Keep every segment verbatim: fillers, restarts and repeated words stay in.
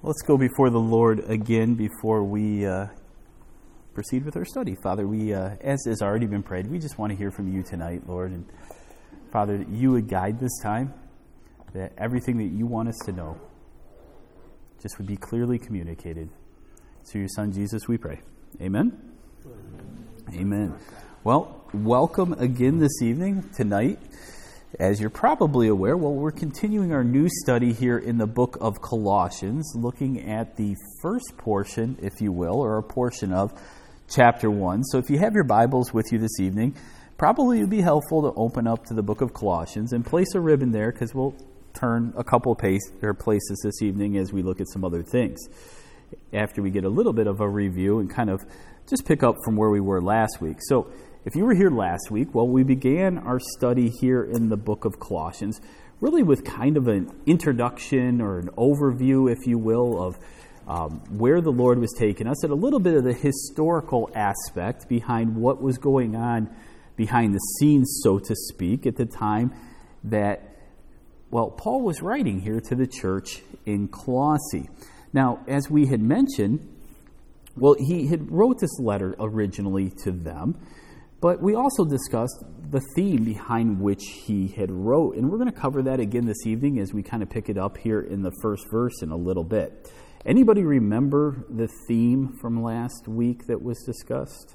Let's go before the Lord again before we uh, proceed with our study. Father, we, uh, as has already been prayed, we just want to hear from you tonight, Lord. And Father, that you would guide this time, that everything that you want us to know just would be clearly communicated. Through your Son, Jesus, we pray. Amen? Amen. Amen. Well, welcome again this evening, tonight. As you're probably aware, well, we're continuing our new study here in the book of Colossians, looking at the first portion, if you will, or a portion of chapter one. So if you have your Bibles with you this evening, probably it would be helpful to open up to the book of Colossians and place a ribbon there, because we'll turn a couple of pace, or places this evening as we look at some other things, after we get a little bit of a review and kind of just pick up from where we were last week. So if you were here last week, well, we began our study here in the book of Colossians, really with kind of an introduction or an overview, if you will, of um, where the Lord was taking us, and a little bit of the historical aspect behind what was going on behind the scenes, so to speak, at the time that, well, Paul was writing here to the church in Colossae. Now, as we had mentioned, well, he had wrote this letter originally to them, but we also discussed the theme behind which he had wrote, and we're going to cover that again this evening as we kind of pick it up here in the first verse in a little bit. Anybody remember the theme from last week that was discussed?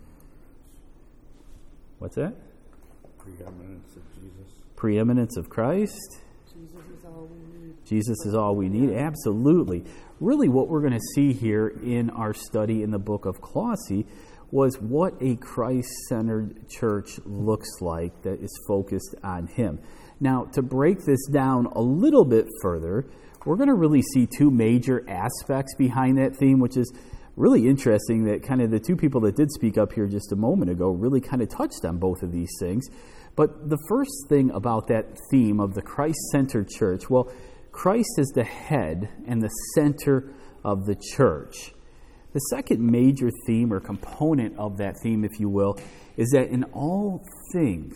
What's that? Preeminence of Jesus. Preeminence of Christ. Jesus is all we need. Jesus is all we need. Absolutely. Really what we're going to see here in our study in the book of Colossae was what a Christ-centered church looks like that is focused on Him. Now, to break this down a little bit further, we're going to really see two major aspects behind that theme, which is really interesting that kind of the two people that did speak up here just a moment ago really kind of touched on both of these things. But the first thing about that theme of the Christ-centered church, well, Christ is the head and the center of the church. The second major theme or component of that theme, if you will, is that in all things,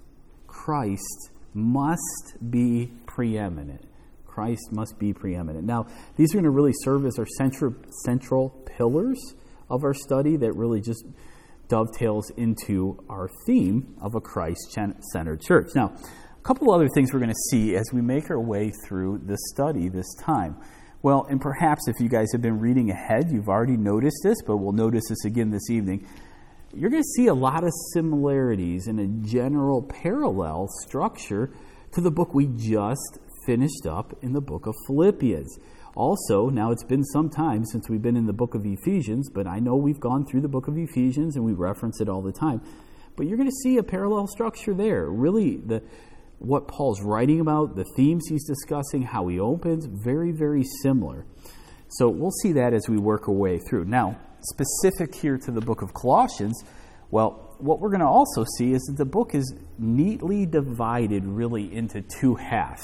Christ must be preeminent. Christ must be preeminent. Now, these are going to really serve as our central, central pillars of our study that really just dovetails into our theme of a Christ-centered church. Now, a couple other things we're going to see as we make our way through this study this time. Well, and perhaps if you guys have been reading ahead, you've already noticed this, but we'll notice this again this evening. You're going to see a lot of similarities and a general parallel structure to the book we just finished up in the book of Philippians. Also, now it's been some time since we've been in the book of Ephesians, but I know we've gone through the book of Ephesians and we reference it all the time. But you're going to see a parallel structure there. Really, the what Paul's writing about, the themes he's discussing, how he opens, very, very similar. So we'll see that as we work our way through. Now, specific here to the book of Colossians, well, what we're going to also see is that the book is neatly divided really into two halves.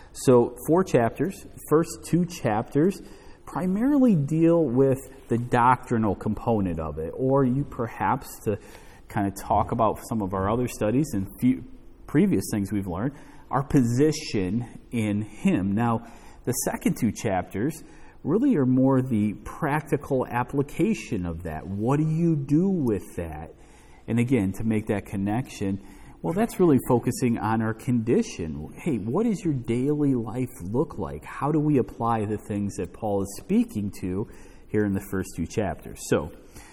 So four chapters, first two chapters primarily deal with the doctrinal component of it, or you perhaps to kind of talk about some of our other studies and few previous things we've learned, our position in Him. Now, the second two chapters really are more the practical application of that. What do you do with that? And again, to make that connection, well, that's really focusing on our condition. Hey, what does your daily life look like? How do we apply the things that Paul is speaking to here in the first two chapters? So,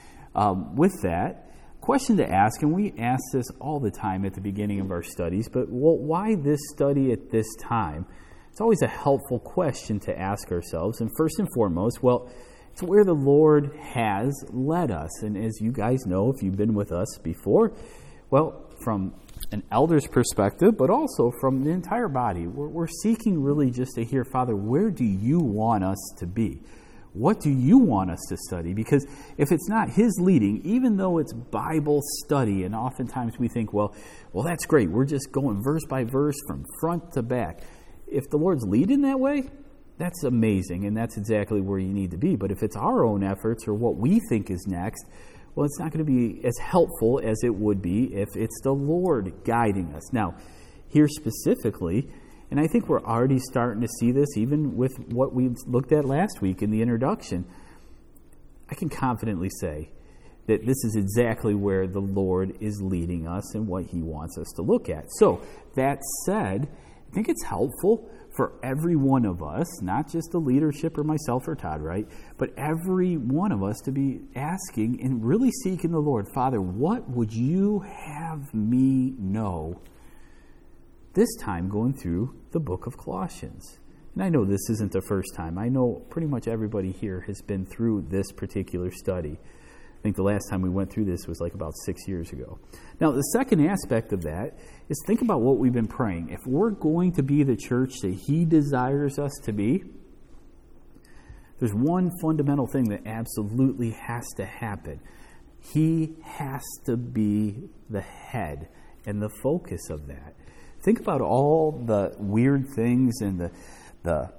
um, with that, question to ask, and we ask this all the time at the beginning of our studies, but well, why this study at this time? It's always a helpful question to ask ourselves. And first and foremost, well, it's where the Lord has led us. And as you guys know, if you've been with us before, well, from an elder's perspective, but also from the entire body, we're, we're seeking really just to hear, Father, where do you want us to be? What do you want us to study? Because if it's not His leading, even though it's Bible study, and oftentimes we think, well, well, that's great. We're just going verse by verse from front to back. If the Lord's leading that way, that's amazing, and that's exactly where you need to be. But if it's our own efforts or what we think is next, well, it's not going to be as helpful as it would be if it's the Lord guiding us. Now, here specifically, And I think we're already starting to see this, even with what we looked at last week in the introduction. I can confidently say that this is exactly where the Lord is leading us and what he wants us to look at. So, that said, I think it's helpful for every one of us, not just the leadership or myself or Todd, right? But every one of us to be asking and really seeking the Lord, Father, what would you have me know this time going through the book of Colossians? And I know this isn't the first time. I know pretty much everybody here has been through this particular study. I think the last time we went through this was like about six years ago. Now, the second aspect of that is think about what we've been praying. If we're going to be the church that he desires us to be, there's one fundamental thing that absolutely has to happen. He has to be the head and the focus of that. Think about all the weird things and the, the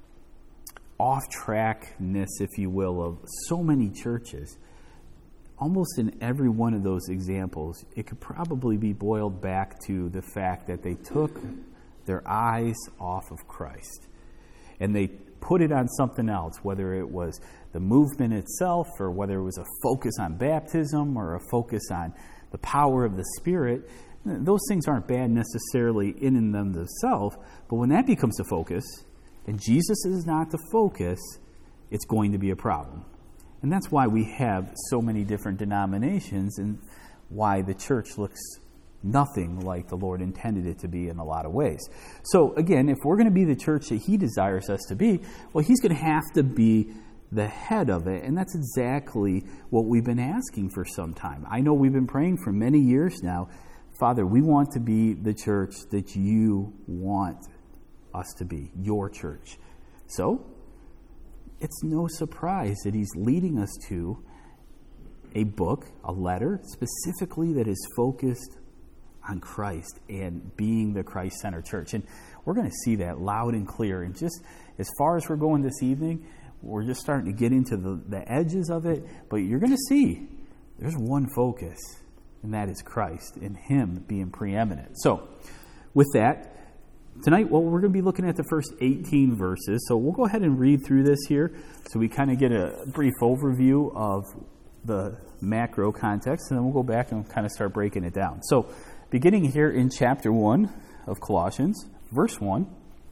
off-trackness, if you will, of so many churches. Almost in every one of those examples, it could probably be boiled back to the fact that they took their eyes off of Christ and they put it on something else, whether it was the movement itself or whether it was a focus on baptism or a focus on the power of the Spirit. Those things aren't bad necessarily in and of themselves, but when that becomes the focus and Jesus is not the focus, it's going to be a problem. And that's why we have so many different denominations and why the church looks nothing like the Lord intended it to be in a lot of ways. So again, if we're going to be the church that he desires us to be, well, he's going to have to be the head of it. And that's exactly what we've been asking for some time. I know we've been praying for many years now. Father, we want to be the church that you want us to be, your church. So it's no surprise that he's leading us to a book, a letter, specifically that is focused on Christ and being the Christ-centered church. And we're going to see that loud and clear. And just as far as we're going this evening, we're just starting to get into the, the edges of it. But you're going to see there's one focus, and that is Christ and him being preeminent. So with that, tonight, well, we're going to be looking at the first eighteen verses. So we'll go ahead and read through this here so we kind of get a brief overview of the macro context, and then we'll go back and kind of start breaking it down. So beginning here in chapter one of Colossians, verse one,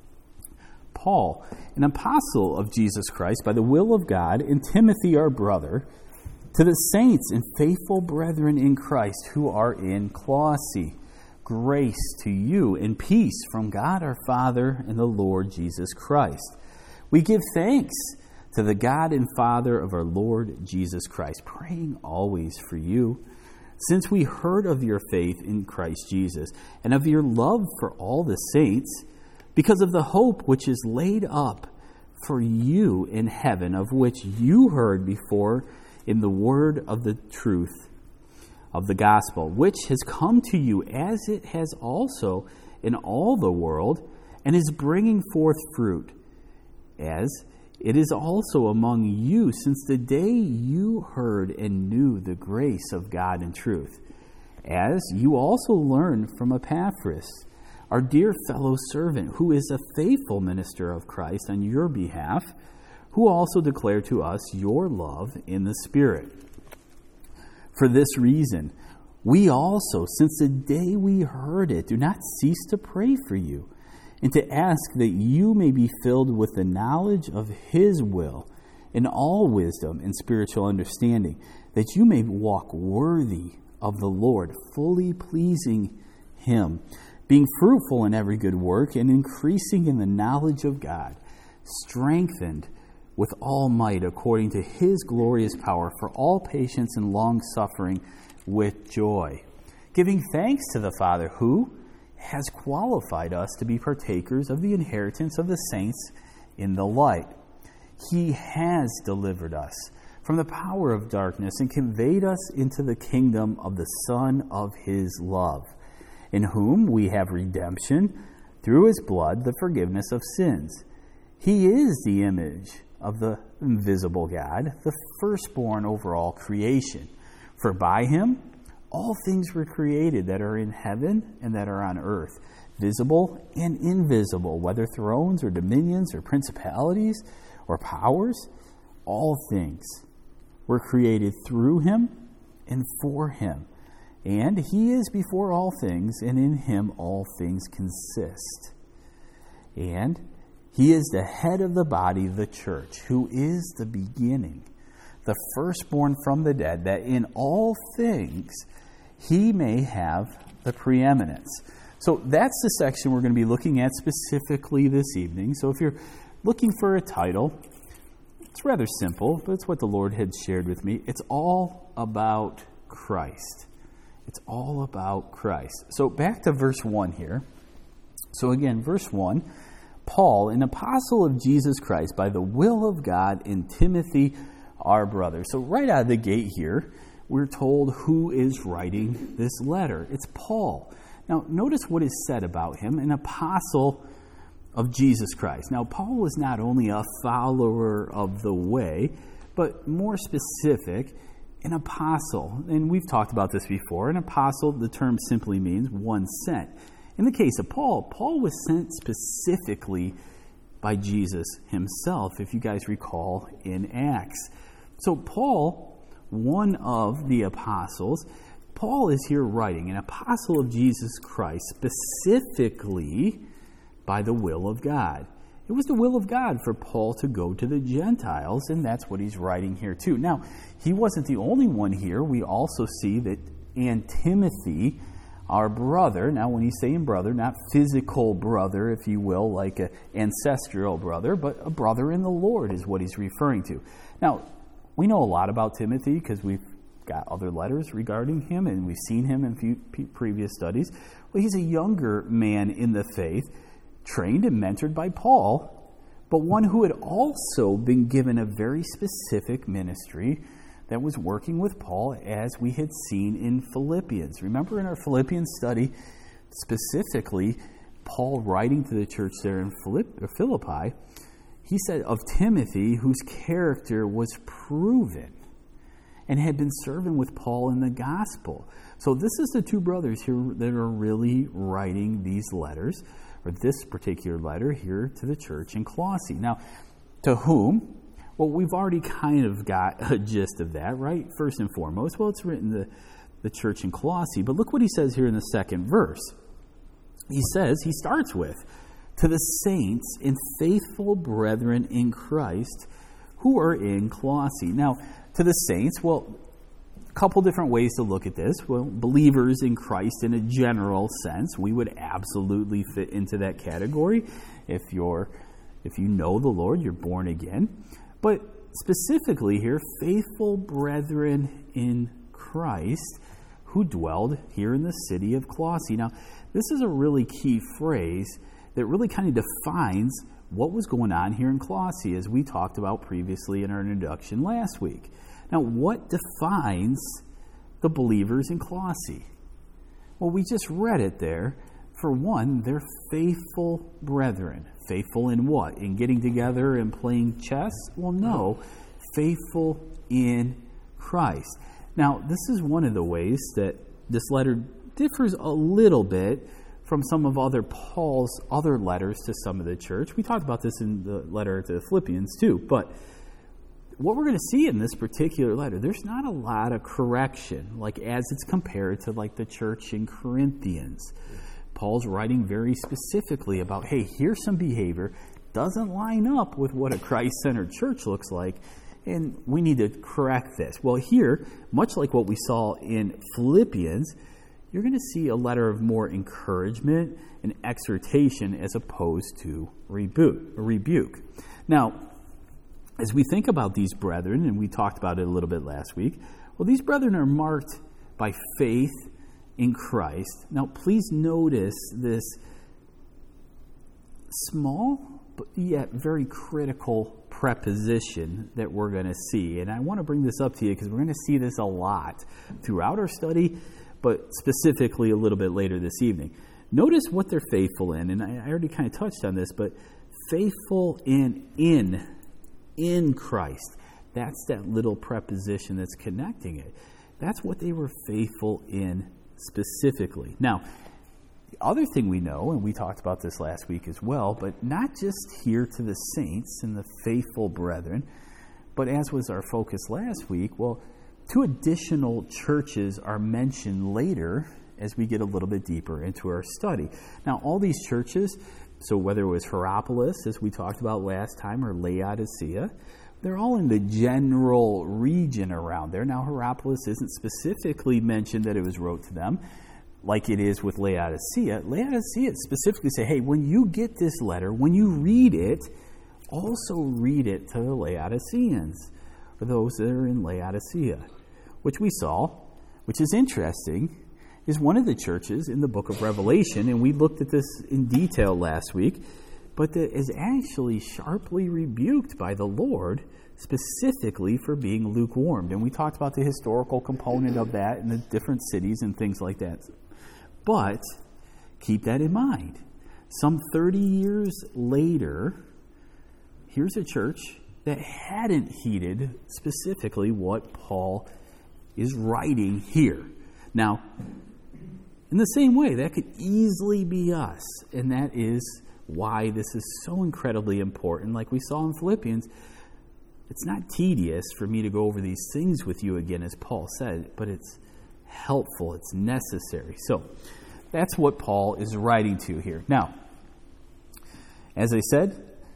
Paul, an apostle of Jesus Christ by the will of God, and Timothy, our brother, to the saints and faithful brethren in Christ who are in Colossae. Grace to you and peace from God our Father and the Lord Jesus Christ. We give thanks to the God and Father of our Lord Jesus Christ, praying always for you, since we heard of your faith in Christ Jesus and of your love for all the saints, because of the hope which is laid up for you in heaven, of which you heard before in the word of the truth of the gospel, which has come to you as it has also in all the world, and is bringing forth fruit, as it is also among you since the day you heard and knew the grace of God in truth, as you also learned from Epaphras, our dear fellow servant, who is a faithful minister of Christ on your behalf, who also declared to us your love in the Spirit. For this reason, we also, since the day we heard it, do not cease to pray for you, and to ask that you may be filled with the knowledge of his will in all wisdom and spiritual understanding, that you may walk worthy of the Lord, fully pleasing him, being fruitful in every good work and increasing in the knowledge of God, strengthened with all might according to his glorious power, for all patience and long-suffering with joy, giving thanks to the Father who has qualified us to be partakers of the inheritance of the saints in the light. He has delivered us from the power of darkness and conveyed us into the kingdom of the Son of his love, in whom we have redemption through his blood, the forgiveness of sins. He is the image of the invisible God, the firstborn over all creation. For by him all things were created that are in heaven and that are on earth, visible and invisible, whether thrones or dominions or principalities or powers, all things were created through him and for him. And he is before all things, and in him all things consist. And he is the head of the body, the church, who is the beginning, the firstborn from the dead, that in all things he may have the preeminence. So that's the section we're going to be looking at specifically this evening. So if you're looking for a title, it's rather simple, but it's what the Lord had shared with me. It's all about Christ. It's all about Christ. So back to verse one here. So again, verse one, Paul, an apostle of Jesus Christ by the will of God, and Timothy, our brother. So right out of the gate here, we're told who is writing this letter. It's Paul. Now, notice what is said about him, an apostle of Jesus Christ. Now, Paul was not only a follower of the way, but more specific, an apostle. And we've talked about this before. An apostle, the term simply means one sent. In the case of Paul, Paul was sent specifically by Jesus himself, if you guys recall in Acts. So Paul, one of the apostles, Paul is here writing, an apostle of Jesus Christ, specifically by the will of God. It was the will of God for Paul to go to the Gentiles, and that's what he's writing here too. Now, he wasn't the only one here. We also see that and Timothy, our brother, now when he's saying brother, not physical brother, if you will, like an ancestral brother, but a brother in the Lord is what he's referring to. Now, we know a lot about Timothy because we've got other letters regarding him, and we've seen him in few previous studies. Well, he's a younger man in the faith, trained and mentored by Paul, but one who had also been given a very specific ministry that was working with Paul, as we had seen in Philippians. Remember in our Philippians study, specifically, Paul writing to the church there in Philippi, he said of Timothy, whose character was proven and had been serving with Paul in the gospel. So this is the two brothers here that are really writing these letters, or this particular letter here to the church in Colossae. Now, to whom? Well, we've already kind of got a gist of that, right? First and foremost, well, it's written to the church in Colossae. But look what he says here in the second verse. He says, he starts with, to the saints and faithful brethren in Christ who are in Colossae. Now, to the saints, well, a couple different ways to look at this. Well, believers in Christ in a general sense, we would absolutely fit into that category. If you're, if you know the Lord, you're born again. But specifically here, faithful brethren in Christ who dwelled here in the city of Colossae. Now, this is a really key phrase that really kind of defines what was going on here in Colossae, as we talked about previously in our introduction last week. Now, what defines the believers in Colossae? Well, we just read it there. For one, they're faithful brethren. Faithful in what? In getting together and playing chess? Well, no. Faithful in Christ. Now, this is one of the ways that this letter differs a little bit from some of other Paul's other letters to some of the church. We talked about this in the letter to the Philippians too, but what we're going to see in this particular letter, there's not a lot of correction, like as it's compared to like the church in Corinthians. Paul's writing very specifically about, hey, here's some behavior, doesn't line up with what a Christ-centered church looks like, and we need to correct this. Well, here, much like what we saw in Philippians, you're going to see a letter of more encouragement and exhortation as opposed to rebuke. rebuke. Now, as we think about these brethren, and we talked about it a little bit last week, well, these brethren are marked by faith in Christ. Now, please notice this small but yet very critical preposition that we're going to see. And I want to bring this up to you because we're going to see this a lot throughout our study, but specifically a little bit later this evening. Notice what they're faithful in, and I already kind of touched on this, but faithful in, in, in Christ. That's that little preposition that's connecting it. That's what they were faithful in specifically. Now, The other thing we know, and we talked about this last week as well, but not just here to the saints and the faithful brethren, but as was our focus last week, well, two additional churches are mentioned later as we get a little bit deeper into our study. Now, all these churches, so whether it was Hierapolis, as we talked about last time, or Laodicea, they're all in the general region around there. Now, Hierapolis isn't specifically mentioned that it was wrote to them, like it is with Laodicea. Laodicea specifically say, hey, when you get this letter, when you read it, also read it to the Laodiceans, or those that are in Laodicea, which we saw, which is interesting, is one of the churches in the book of Revelation, and we looked at this in detail last week, but that is actually sharply rebuked by the Lord, specifically for being lukewarm. And we talked about the historical component of that in the different cities and things like that. But keep that in mind. Some thirty years later, here's a church that hadn't heeded specifically what Paul is writing here. Now, in the same way, that could easily be us, and that is why this is so incredibly important. Like we saw in Philippians, it's not tedious for me to go over these things with you again, as Paul said, but it's helpful, it's necessary. So that's what Paul is writing to here. Now, as I said,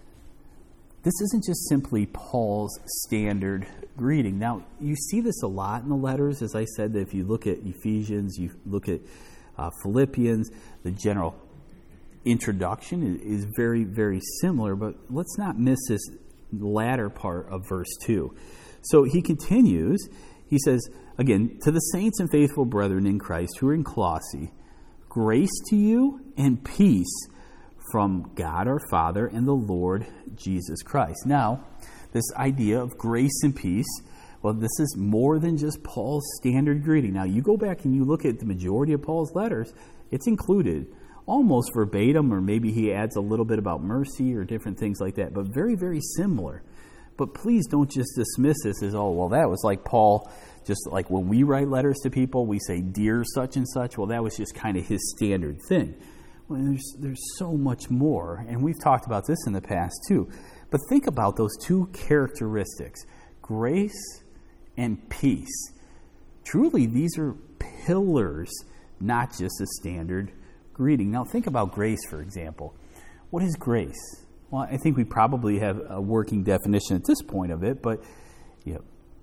this isn't just simply Paul's standard greeting. Now, you see this a lot in the letters. As I said, that if you look at Ephesians, you look at uh, Philippians, the general introduction is, is very, very similar. But let's not miss this latter part of verse two. So he continues. He says, again, to the saints and faithful brethren in Christ who are in Colossae, grace to you and peace from God our Father and the Lord Jesus Christ. Now, this idea of grace and peace, well, this is more than just Paul's standard greeting. Now, you go back and you look at the majority of Paul's letters, it's included almost verbatim, or maybe he adds a little bit about mercy or different things like that, but very, very similar. But please don't just dismiss this as, oh, well, that was like Paul, just like when we write letters to people, we say, dear such and such. Well, that was just kind of his standard thing. Well, there's, there's so much more, and we've talked about this in the past too. But think about those two characteristics, grace and peace. Truly, these are pillars, not just a standard greeting. Now, think about grace, for example. What is grace? Well, I think we probably have a working definition at this point of it, but you know,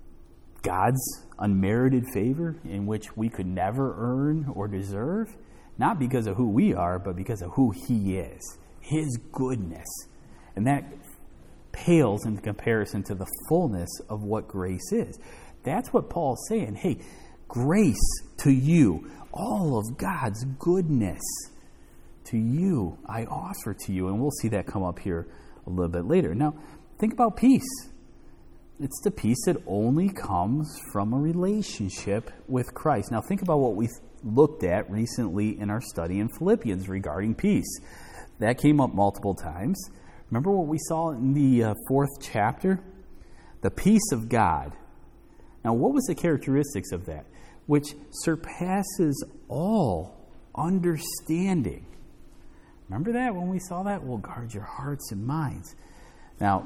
God's unmerited favor in which we could never earn or deserve, not because of who we are, but because of who He is, His goodness. And that pales in comparison to the fullness of what grace is. That's what Paul's saying. Hey, grace to you, all of God's goodness to you, I offer to you. And we'll see that come up here a little bit later. Now, think about peace. It's the peace that only comes from a relationship with Christ. Now, think about what we looked at recently in our study in Philippians regarding peace. That came up multiple times. Remember what we saw in the uh, fourth chapter? The peace of God. Now, what was the characteristics of that? Which surpasses all understanding. Remember that when we saw that? Well, guard your hearts and minds. Now,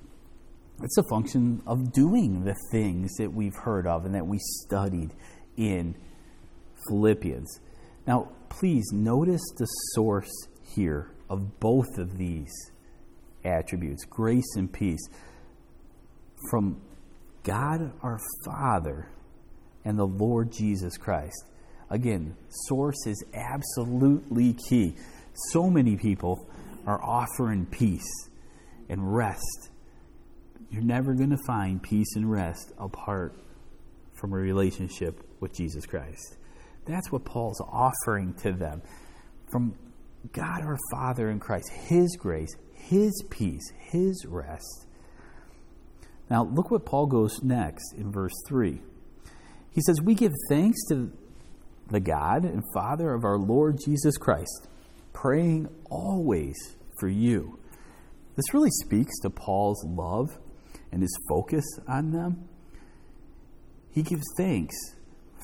it's a function of doing the things that we've heard of and that we studied in Philippians. Now, please notice the source here of both of these attributes, grace and peace, from God our Father and the Lord Jesus Christ. Again, source is absolutely key. So many people are offering peace and rest. You're never going to find peace and rest apart from a relationship with Jesus Christ. That's what Paul's offering to them. From God our Father in Christ, His grace, His peace, His rest. Now, look what Paul goes next in verse three. He says, we give thanks to the God and Father of our Lord Jesus Christ, praying always for you. This really speaks to Paul's love and his focus on them. He gives thanks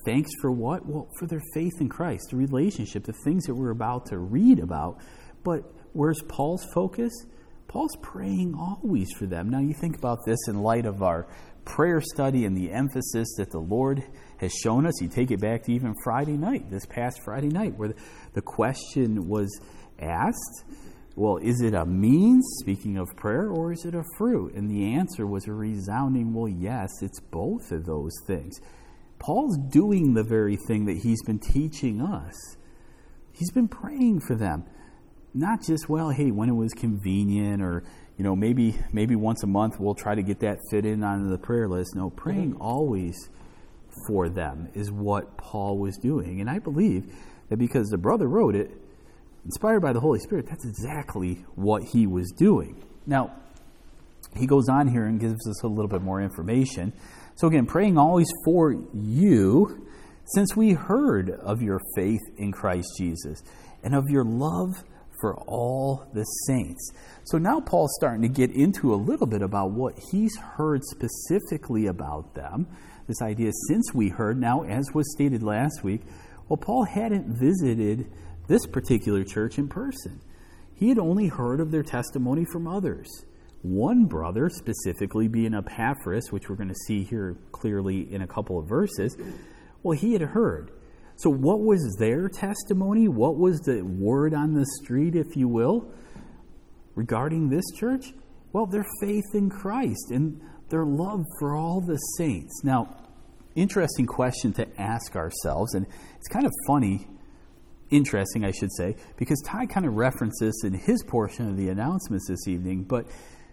Thanks for what? Well, for their faith in Christ, the relationship, the things that we're about to read about. But where's Paul's focus? Paul's praying always for them. Now, you think about this in light of our prayer study and the emphasis that the Lord has shown us. You take it back to even Friday night, this past Friday night, where the question was asked, well, is it a means, speaking of prayer, or is it a fruit? And the answer was a resounding, well, yes, it's both of those things. Paul's doing the very thing that he's been teaching us. He's been praying for them. Not just, well, hey, when it was convenient, or, you know, maybe maybe once a month we'll try to get that fit in on the prayer list. No, praying always for them is what Paul was doing. And I believe that because the brother wrote it, inspired by the Holy Spirit, that's exactly what he was doing. Now, he goes on here and gives us a little bit more information. So again, praying always for you, since we heard of your faith in Christ Jesus and of your love for all the saints. So now Paul's starting to get into a little bit about what he's heard specifically about them. This idea, since we heard, now as was stated last week, well, Paul hadn't visited this particular church in person. He had only heard of their testimony from others. One brother, specifically being Epaphras, which we're going to see here clearly in a couple of verses, well, he had heard. So what was their testimony? What was the word on the street, if you will, regarding this church? Well, their faith in Christ and their love for all the saints. Now, interesting question to ask ourselves, and it's kind of funny, interesting, I should say, because Ty kind of referenced this in his portion of the announcements this evening, but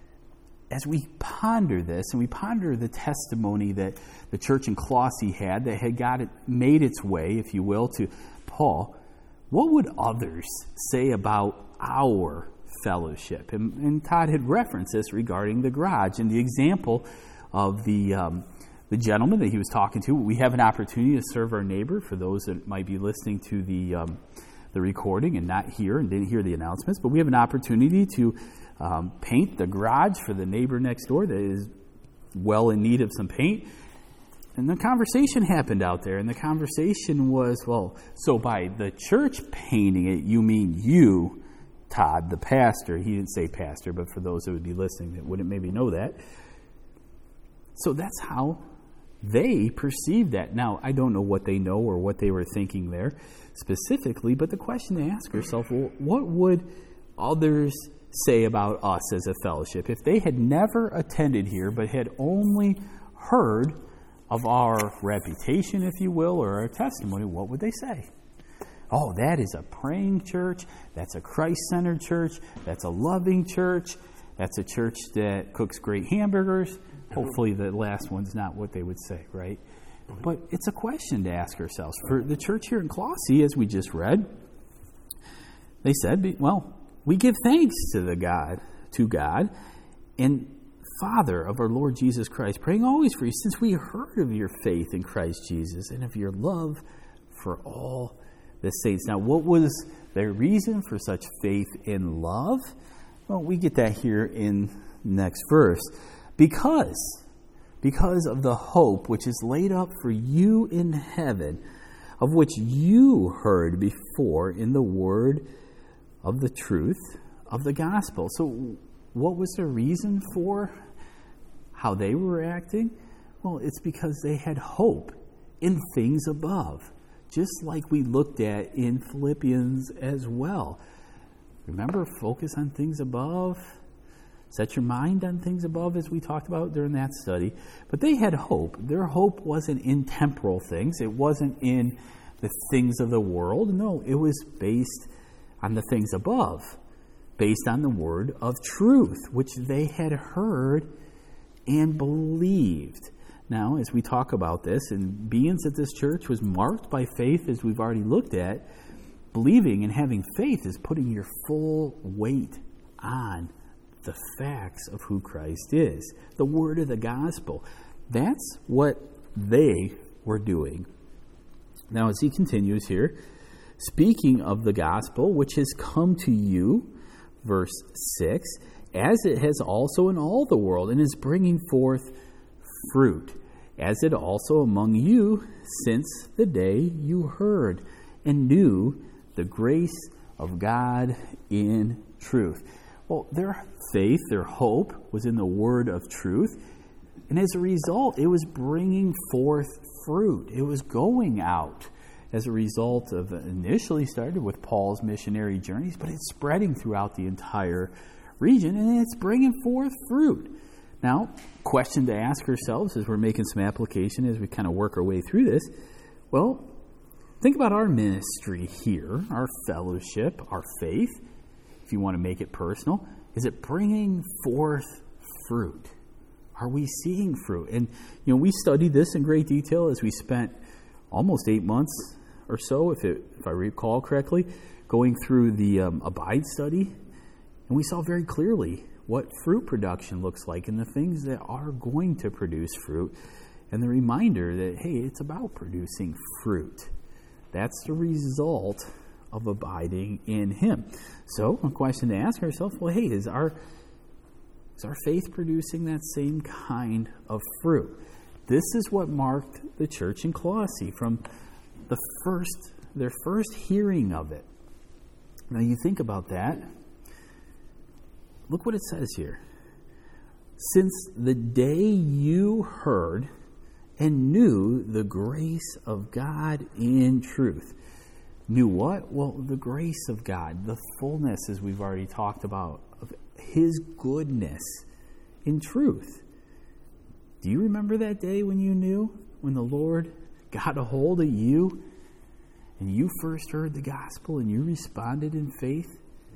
as we ponder this, and we ponder the testimony that the church in Colossae had that had got it, made its way, if you will, to Paul, what would others say about our fellowship? And, and Todd had referenced this regarding the garage and the example of the um, the gentleman that he was talking to. We have an opportunity to serve our neighbor, for those that might be listening to the um, the recording and not hear and didn't hear the announcements, but we have an opportunity to Um, paint the garage for the neighbor next door that is well in need of some paint. And the conversation happened out there, and the conversation was, well, so by the church painting it, you mean you, Todd, the pastor. He didn't say pastor, but for those that would be listening that wouldn't maybe know that. So that's how they perceive that. Now, I don't know what they know or what they were thinking there specifically, but the question to ask yourself, well, what would others say about us as a fellowship if they had never attended here but had only heard of our reputation, if you will, or our testimony? What would they say? Oh, that is a praying church. That's a Christ-centered church. That's a loving church. That's a church that cooks great hamburgers. Hopefully the last one's not what they would say, right? But it's a question to ask ourselves. For the church here in Colossae, as we just read, they said, well, we give thanks to the God, to God, and Father of our Lord Jesus Christ, praying always for you, since we heard of your faith in Christ Jesus and of your love for all the saints. Now, what was their reason for such faith and love? Well, we get that here in next verse. Because, because of the hope which is laid up for you in heaven, of which you heard before in the word of the truth of the gospel. So what was the reason for how they were acting? Well, it's because they had hope in things above, just like we looked at in Philippians as well. Remember, focus on things above. Set your mind on things above, as we talked about during that study. But they had hope. Their hope wasn't in temporal things. It wasn't in the things of the world. No, it was based on the things above, based on the word of truth, which they had heard and believed. Now, as we talk about this, and being that this church was marked by faith, as we've already looked at, believing and having faith is putting your full weight on the facts of who Christ is, the word of the gospel. That's what they were doing. Now, as he continues here, speaking of the gospel, which has come to you, verse six, as it has also in all the world, and is bringing forth fruit, as it also among you since the day you heard and knew the grace of God in truth. Well, their faith, their hope was in the word of truth. And as a result, it was bringing forth fruit. It was going out as a result of, initially started with Paul's missionary journeys, but it's spreading throughout the entire region, and it's bringing forth fruit. Now, question to ask ourselves as we're making some application as we kind of work our way through this, well, think about our ministry here, our fellowship, our faith, if you want to make it personal. Is it bringing forth fruit? Are we seeing fruit? And, you know, we studied this in great detail as we spent almost eight months or so, if it, if I recall correctly, going through the um, Abide study. And we saw very clearly what fruit production looks like and the things that are going to produce fruit. And the reminder that, hey, it's about producing fruit. That's the result of abiding in Him. So a question to ask ourselves, well, hey, is our is our faith producing that same kind of fruit? This is what marked the church in Colossae from the first, their first hearing of it. Now you think about that. Look what it says here. Since the day you heard and knew the grace of God in truth. Knew what? Well, the grace of God, the fullness, as we've already talked about, of His goodness in truth. Do you remember that day when you knew, when the Lord got a hold of you and you first heard the gospel and you responded in faith?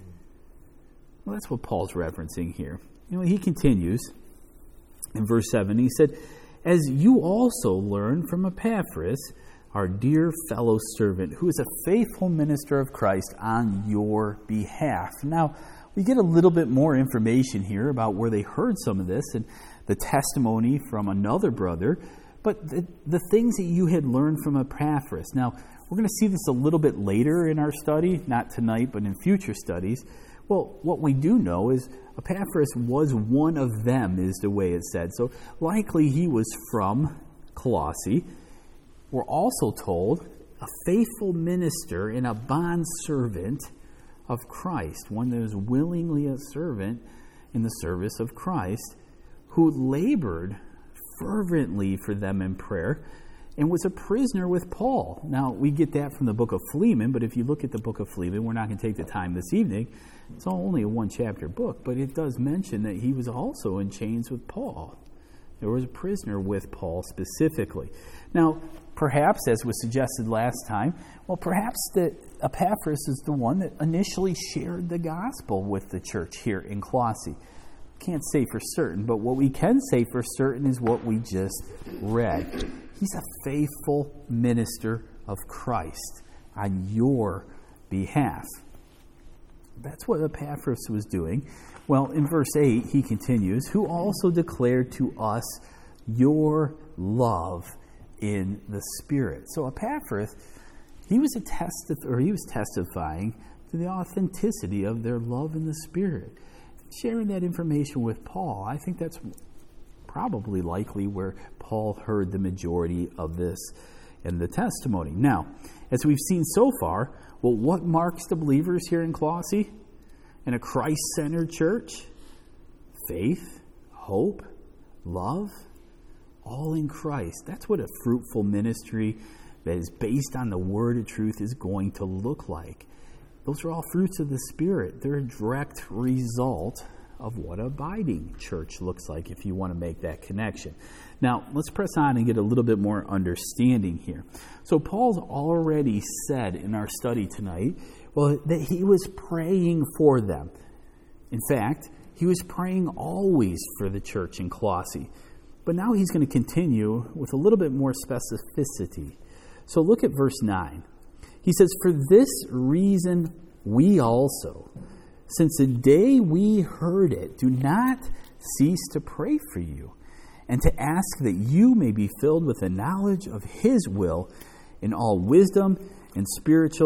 Well, that's what Paul's referencing here. You know, he continues in verse seven. He said, as you also learned from Epaphras, our dear fellow servant, who is a faithful minister of Christ on your behalf. Now, we get a little bit more information here about where they heard some of this and the testimony from another brother, but the, the things that you had learned from Epaphras. Now, we're going to see this a little bit later in our study, not tonight, but in future studies. Well, what we do know is Epaphras was one of them, is the way it said. So likely he was from Colossae. We're also told a faithful minister and a bondservant of Christ, one that is willingly a servant in the service of Christ, who labored fervently for them in prayer and was a prisoner with Paul. Now, we get that from the book of Philemon, but if you look at the book of Philemon, we're not going to take the time this evening. It's only a one-chapter book, but it does mention that he was also in chains with Paul. There was a prisoner with Paul specifically. Now, perhaps, as was suggested last time, well, perhaps that Epaphras is the one that initially shared the gospel with the church here in Colossae. Can't say for certain, but what we can say for certain is what we just read. He's a faithful minister of Christ on your behalf. That's what Epaphras was doing. Well, in verse eight, he continues, who also declared to us your love in the Spirit. So Epaphras, he was a test, or he was testifying to the authenticity of their love in the Spirit. Sharing that information with Paul, I think that's probably likely where Paul heard the majority of this in the testimony. Now, as we've seen so far, well, what marks the believers here in Colossae? In a Christ-centered church? Faith, hope, love, all in Christ. That's what a fruitful ministry that is based on the word of truth is going to look like. Those are all fruits of the Spirit. They're a direct result of what an abiding church looks like, if you want to make that connection. Now, let's press on and get a little bit more understanding here. So Paul's already said in our study tonight, well, that he was praying for them. In fact, he was praying always for the church in Colossae. But now he's going to continue with a little bit more specificity. So look at verse nine. He says, for this reason we also, since the day we heard it, do not cease to pray for you and to ask that you may be filled with the knowledge of His will in all wisdom and spiritual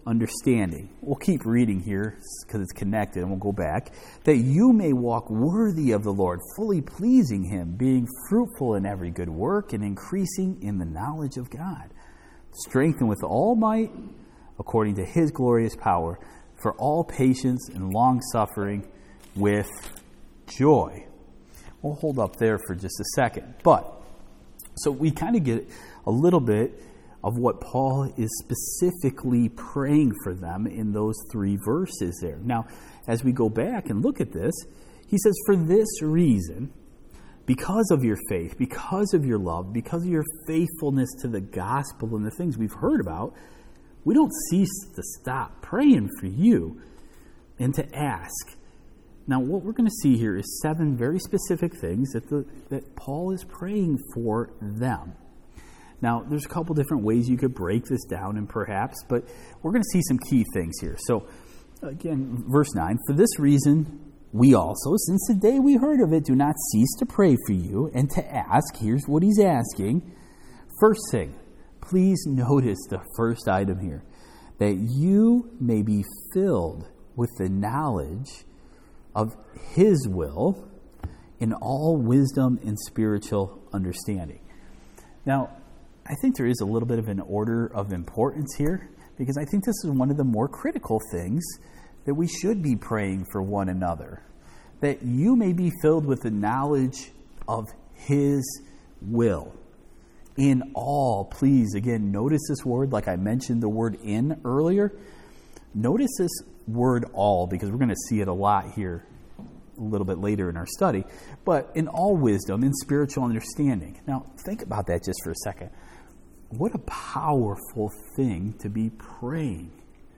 understanding. We'll keep reading here because it's connected, and we'll go back. That you may walk worthy of the Lord, fully pleasing Him, being fruitful in every good work and increasing in the knowledge of God. Strengthened with all might, according to His glorious power, for all patience and long-suffering with joy. We'll hold up there for just a second. But, so we kind of get a little bit of what Paul is specifically praying for them in those three verses there. Now, as we go back and look at this, he says, for this reason, because of your faith, because of your love, because of your faithfulness to the gospel and the things we've heard about, we don't cease to stop praying for you and to ask. Now, what we're going to see here is seven very specific things that, the, that Paul is praying for them. Now, there's a couple different ways you could break this down, and perhaps, but we're going to see some key things here. So, again, verse nine, for this reason, we also, since the day we heard of it, do not cease to pray for you and to ask. Here's what he's asking. First thing, please notice the first item here, that you may be filled with the knowledge of His will in all wisdom and spiritual understanding. Now, I think there is a little bit of an order of importance here, because I think this is one of the more critical things that we should be praying for one another. That you may be filled with the knowledge of His will. In all, please, again, notice this word, like I mentioned the word in earlier. Notice this word all, because we're going to see it a lot here a little bit later in our study. But in all wisdom, in spiritual understanding. Now, think about that just for a second. What a powerful thing to be praying.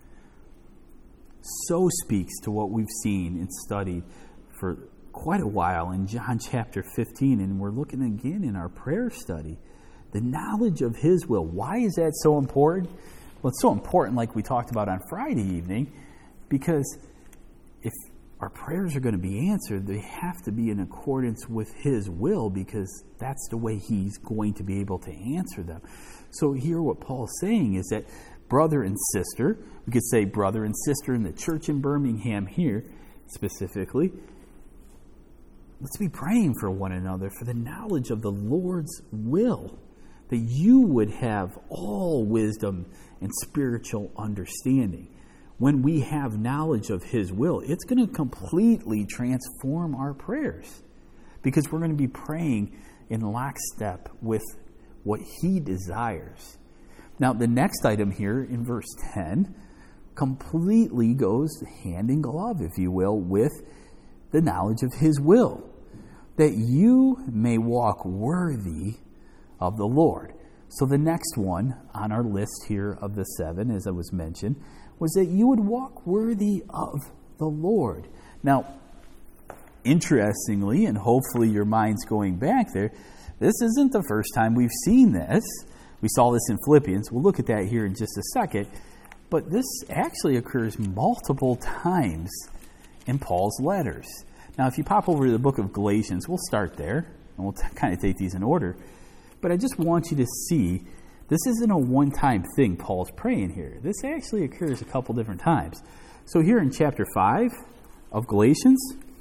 So speaks to what we've seen and studied for quite a while in John chapter fifteen, and we're looking again in our prayer study. The knowledge of His will. Why is that so important? Well, it's so important, like we talked about on Friday evening, because if our prayers are going to be answered, they have to be in accordance with His will, because that's the way He's going to be able to answer them. So here what Paul's saying is that brother and sister, we could say brother and sister in the church in Birmingham here specifically, let's be praying for one another for the knowledge of the Lord's will, that you would have all wisdom and spiritual understanding. When we have knowledge of His will, it's going to completely transform our prayers, because we're going to be praying in lockstep with what He desires. Now, the next item here in verse ten completely goes hand in glove, if you will, with the knowledge of His will, that you may walk worthy of the Lord. So the next one on our list here of the seven, as I was mentioned, was that you would walk worthy of the Lord. Now, interestingly, and hopefully your mind's going back there, this isn't the first time we've seen this. We saw this in Philippians. We'll look at that here in just a second. But this actually occurs multiple times in Paul's letters. Now, if you pop over to the book of Galatians, we'll start there, and we'll t- kind of take these in order. But I just want you to see, this isn't a one-time thing Paul's praying here. This actually occurs a couple different times. So here in chapter five of Galatians,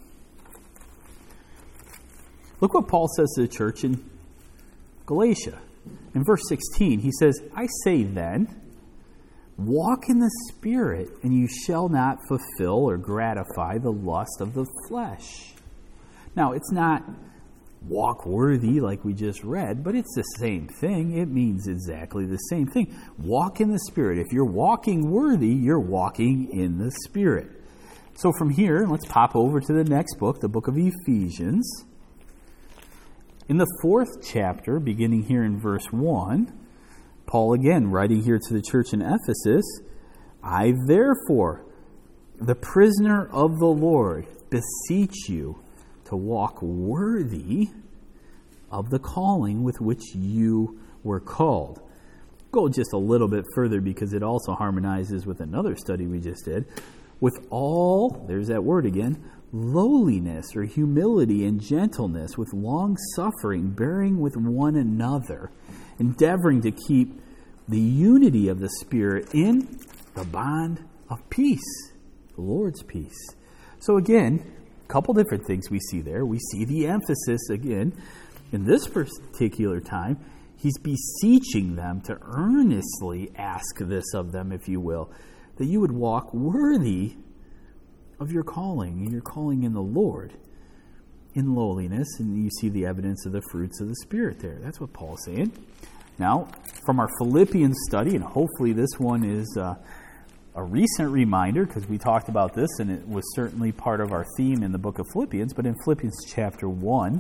look what Paul says to the church in Galatia. In verse sixteen, he says, I say then, walk in the Spirit, and you shall not fulfill or gratify the lust of the flesh. Now, it's not walk worthy like we just read, but it's the same thing. It means exactly the same thing. Walk in the Spirit. If you're walking worthy, you're walking in the Spirit. So from here, let's pop over to the next book, the book of Ephesians. In the fourth chapter, beginning here in verse one, Paul again writing here to the church in Ephesus, I therefore, the prisoner of the Lord, beseech you to walk worthy of the calling with which you were called. Go just a little bit further, because it also harmonizes with another study we just did. With all, there's that word again, lowliness or humility and gentleness, with long suffering, bearing with one another, endeavoring to keep the unity of the Spirit in the bond of peace, the Lord's peace. So again, a couple different things we see there. We see the emphasis again in this particular time. He's beseeching them to earnestly ask this of them, if you will, that you would walk worthy of your calling, and your calling in the Lord, in lowliness. And you see the evidence of the fruits of the Spirit there. That's what Paul's saying. Now, from our Philippians study, and hopefully this one is uh, a recent reminder, because we talked about this, and it was certainly part of our theme in the book of Philippians, but in Philippians chapter one,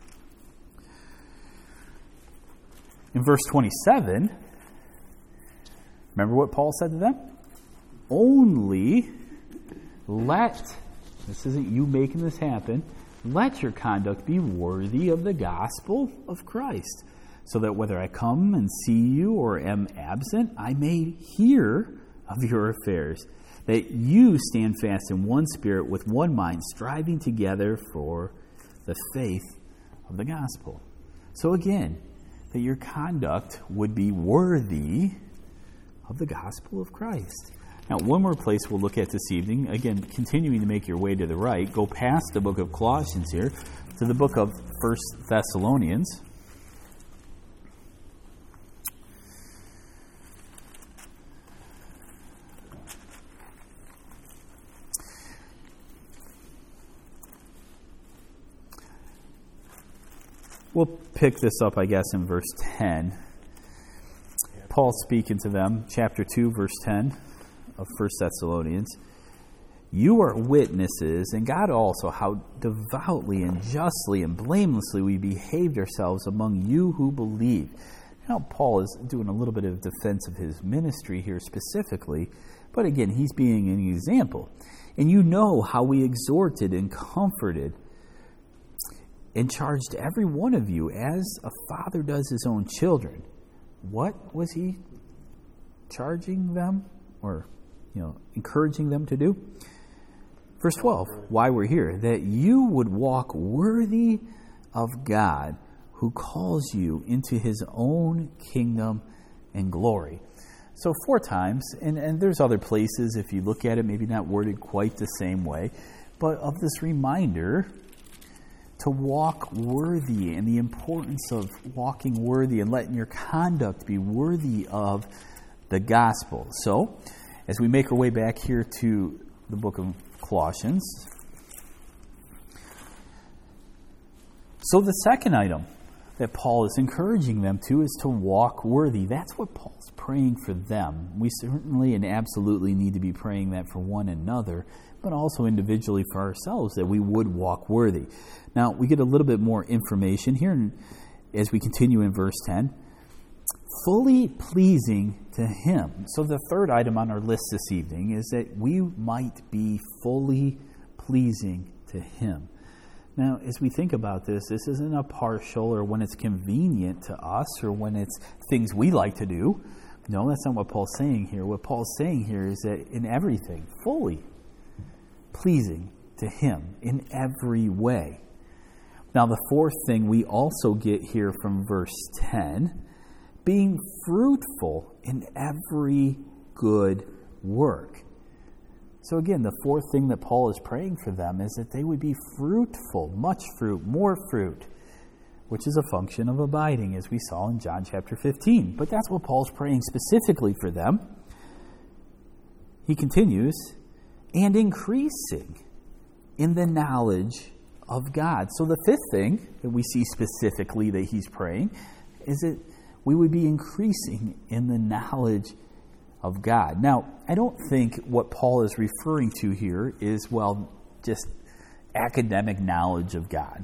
in verse twenty-seven, remember what Paul said to them? Only let, this isn't you making this happen, let your conduct be worthy of the gospel of Christ, so that whether I come and see you or am absent, I may hear of your affairs, that you stand fast in one spirit with one mind, striving together for the faith of the gospel. So again, that your conduct would be worthy of the gospel of Christ. Now, one more place we'll look at this evening, again, continuing to make your way to the right, go past the book of Colossians here to the book of First Thessalonians. We'll pick this up, I guess, in verse ten. Paul speaking to them, chapter two, verse ten of First Thessalonians. You are witnesses, and God also, how devoutly and justly and blamelessly we behaved ourselves among you who believe. Now, Paul is doing a little bit of defense of his ministry here specifically, but again, he's being an example. And you know how we exhorted and comforted and charged every one of you as a father does his own children. What was he charging them or, you know, encouraging them to do? Verse twelve, why we're here, that you would walk worthy of God who calls you into his own kingdom and glory. So four times, and, and there's other places, if you look at it, maybe not worded quite the same way, but of this reminder to walk worthy and the importance of walking worthy and letting your conduct be worthy of the gospel. So, as we make our way back here to the book of Colossians, so the second item that Paul is encouraging them to is to walk worthy. That's what Paul's praying for them. We certainly and absolutely need to be praying that for one another, but also individually for ourselves, that we would walk worthy. Now, we get a little bit more information here as we continue in verse ten. Fully pleasing to him. So the third item on our list this evening is that we might be fully pleasing to him. Now, as we think about this, this isn't a partial or when it's convenient to us or when it's things we like to do. No, that's not what Paul's saying here. What Paul's saying here is that in everything, fully pleasing to him in every way. Now, the fourth thing we also get here from verse ten, being fruitful in every good work. So again, the fourth thing that Paul is praying for them is that they would be fruitful, much fruit, more fruit, which is a function of abiding, as we saw in John chapter fifteen. But that's what Paul's praying specifically for them. He continues, and increasing in the knowledge of God. So the fifth thing that we see specifically that he's praying is that we would be increasing in the knowledge of God. Now, I don't think what Paul is referring to here is, well, just academic knowledge of God.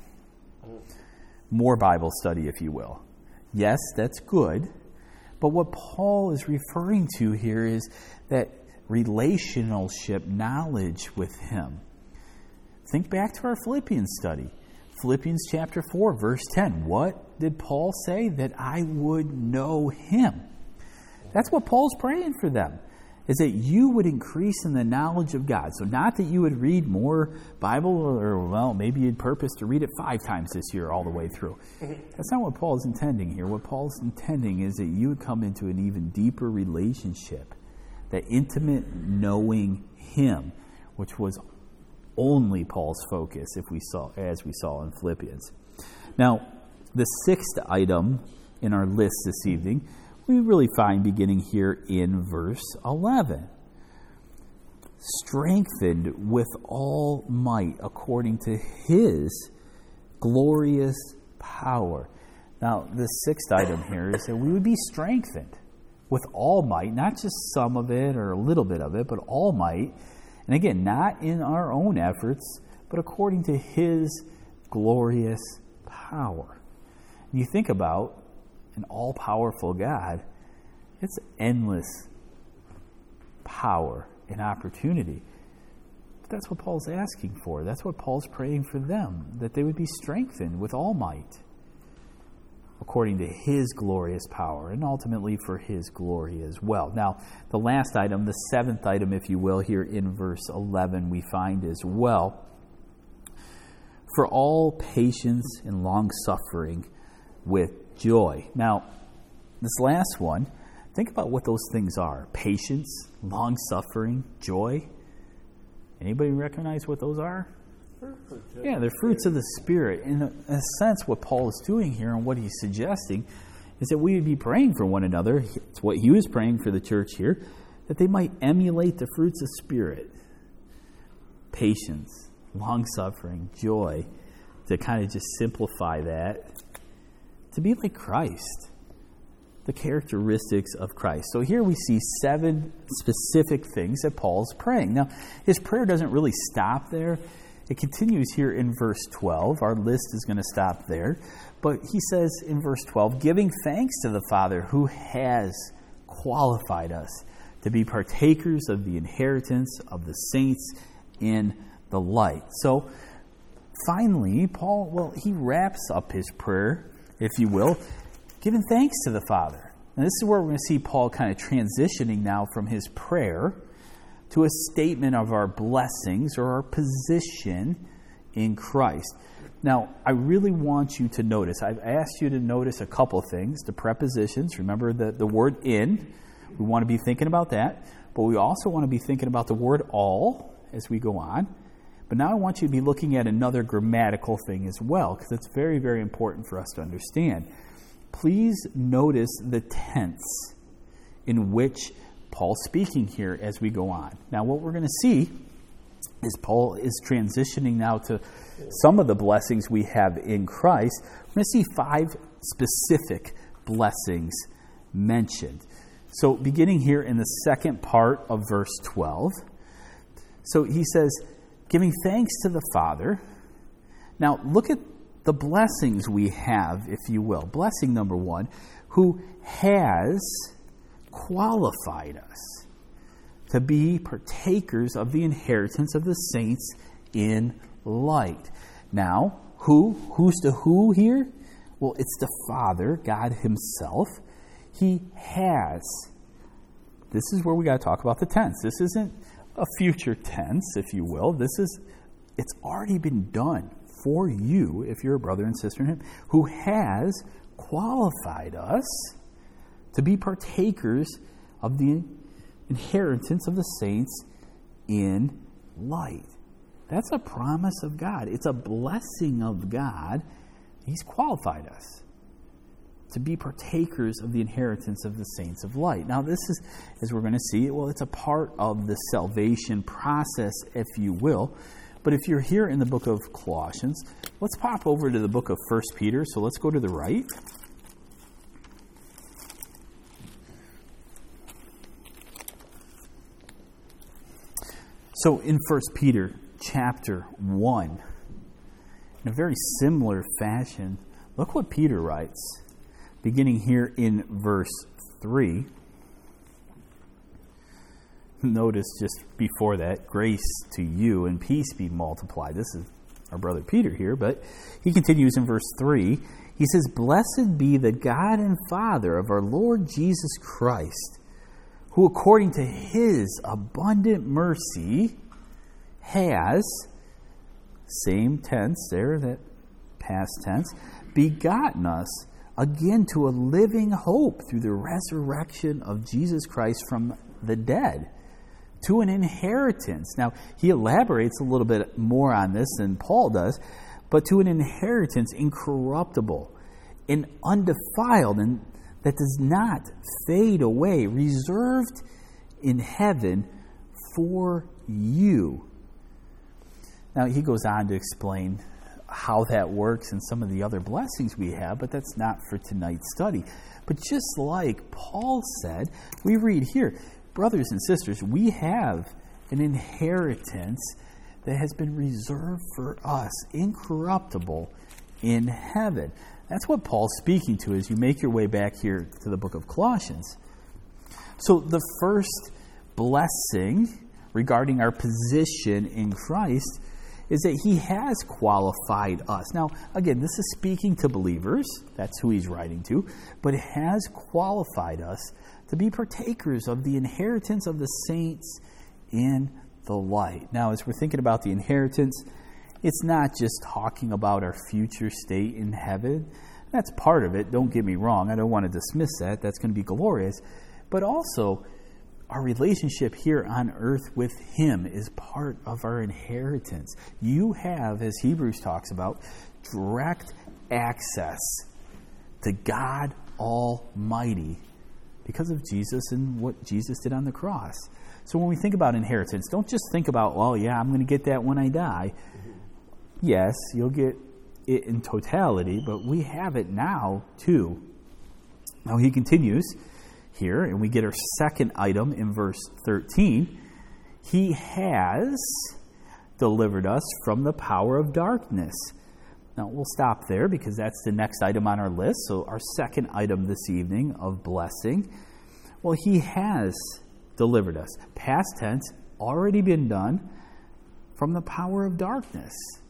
More Bible study, if you will. Yes, that's good. But what Paul is referring to here is that relationship knowledge with him. Think back to our Philippians study. Philippians chapter four, verse ten. What did Paul say? That I would know him. That's what Paul's praying for them, is that you would increase in the knowledge of God. So not that you would read more Bible, or, well, maybe you'd purpose to read it five times this year all the way through. That's not what Paul's intending here. What Paul's intending is that you would come into an even deeper relationship, that intimate knowing Him, which was only Paul's focus, if we saw, as we saw in Philippians. Now, the sixth item in our list this evening, we really find beginning here in verse eleven. Strengthened with all might according to His glorious power. Now, the sixth item here is that we would be strengthened with all might, not just some of it or a little bit of it, but all might. And again, not in our own efforts, but according to His glorious power. And you think about an all-powerful God, it's endless power and opportunity. But that's what Paul's asking for. That's what Paul's praying for them, that they would be strengthened with all might, according to His glorious power, and ultimately for His glory as well. Now, the last item, the seventh item, if you will, here in verse eleven, we find as well, for all patience and long-suffering with joy. Now, this last one, think about what those things are. Patience, long-suffering, joy. Anybody recognize what those are? Yeah, they're fruits of the Spirit. In a, in a sense, what Paul is doing here and what he's suggesting is that we would be praying for one another. It's what he was praying for the church here, that they might emulate the fruits of Spirit. Patience, long-suffering, joy, to kind of just simplify that, to be like Christ, the characteristics of Christ. So here we see seven specific things that Paul's praying. Now, his prayer doesn't really stop there. It continues here in verse twelve. Our list is going to stop there. But he says in verse twelve, giving thanks to the Father who has qualified us to be partakers of the inheritance of the saints in the light. So finally, Paul, well, he wraps up his prayer, if you will, giving thanks to the Father. And this is where we're going to see Paul kind of transitioning now from his prayer to a statement of our blessings or our position in Christ. Now, I really want you to notice, I've asked you to notice a couple things, the prepositions. Remember the, the word in, we want to be thinking about that, but we also want to be thinking about the word all as we go on. But now I want you to be looking at another grammatical thing as well, because it's very, very important for us to understand. Please notice the tense in which Paul's speaking here as we go on. Now, what we're going to see is Paul is transitioning now to some of the blessings we have in Christ. We're going to see five specific blessings mentioned. So, beginning here in the second part of verse twelve. So, he says, giving thanks to the Father. Now, look at the blessings we have, if you will. Blessing number one, who has qualified us to be partakers of the inheritance of the saints in light. Now, who? Who's the who here? Well, it's the Father, God Himself. He has. This is where we got to talk about the tense. This isn't a future tense, if you will. This is, it's already been done for you, if you're a brother and sister in Him, who has qualified us to be partakers of the inheritance of the saints in light. That's a promise of God. It's a blessing of God. He's qualified us to be partakers of the inheritance of the saints of light. Now, this is, as we're going to see, well, it's a part of the salvation process, if you will. But if you're here in the book of Colossians, let's pop over to the book of First Peter. So let's go to the right. So in First Peter chapter one, in a very similar fashion, look what Peter writes, beginning here in verse three. Notice just before that, grace to you and peace be multiplied. This is our brother Peter here, but he continues in verse three. He says, blessed be the God and Father of our Lord Jesus Christ, who according to His abundant mercy has, same tense there, that past tense, begotten us again to a living hope through the resurrection of Jesus Christ from the dead, to an inheritance. Now, he elaborates a little bit more on this than Paul does, but to an inheritance incorruptible and undefiled, and that does not fade away, reserved in heaven for you. Now, he goes on to explain how that works and some of the other blessings we have, but that's not for tonight's study. But just like Paul said, we read here, brothers and sisters, we have an inheritance that has been reserved for us, incorruptible, in heaven. That's what Paul's speaking to as you make your way back here to the book of Colossians. So the first blessing regarding our position in Christ is that he has qualified us. Now, again, this is speaking to believers. That's who he's writing to. But has qualified us to be partakers of the inheritance of the saints in the light. Now, as we're thinking about the inheritance, it's not just talking about our future state in heaven. That's part of it. Don't get me wrong. I don't want to dismiss that. That's going to be glorious. But also, our relationship here on earth with him is part of our inheritance. You have, as Hebrews talks about, direct access to God Almighty because of Jesus and what Jesus did on the cross. So when we think about inheritance, don't just think about, oh yeah, I'm going to get that when I die. Yes, you'll get it in totality, but we have it now too. Now he continues here, and we get our second item in verse thirteen. He has delivered us from the power of darkness. Now, we'll stop there because that's the next item on our list. So our second item this evening of blessing. Well, he has delivered us. Past tense, already been done, from the power of darkness.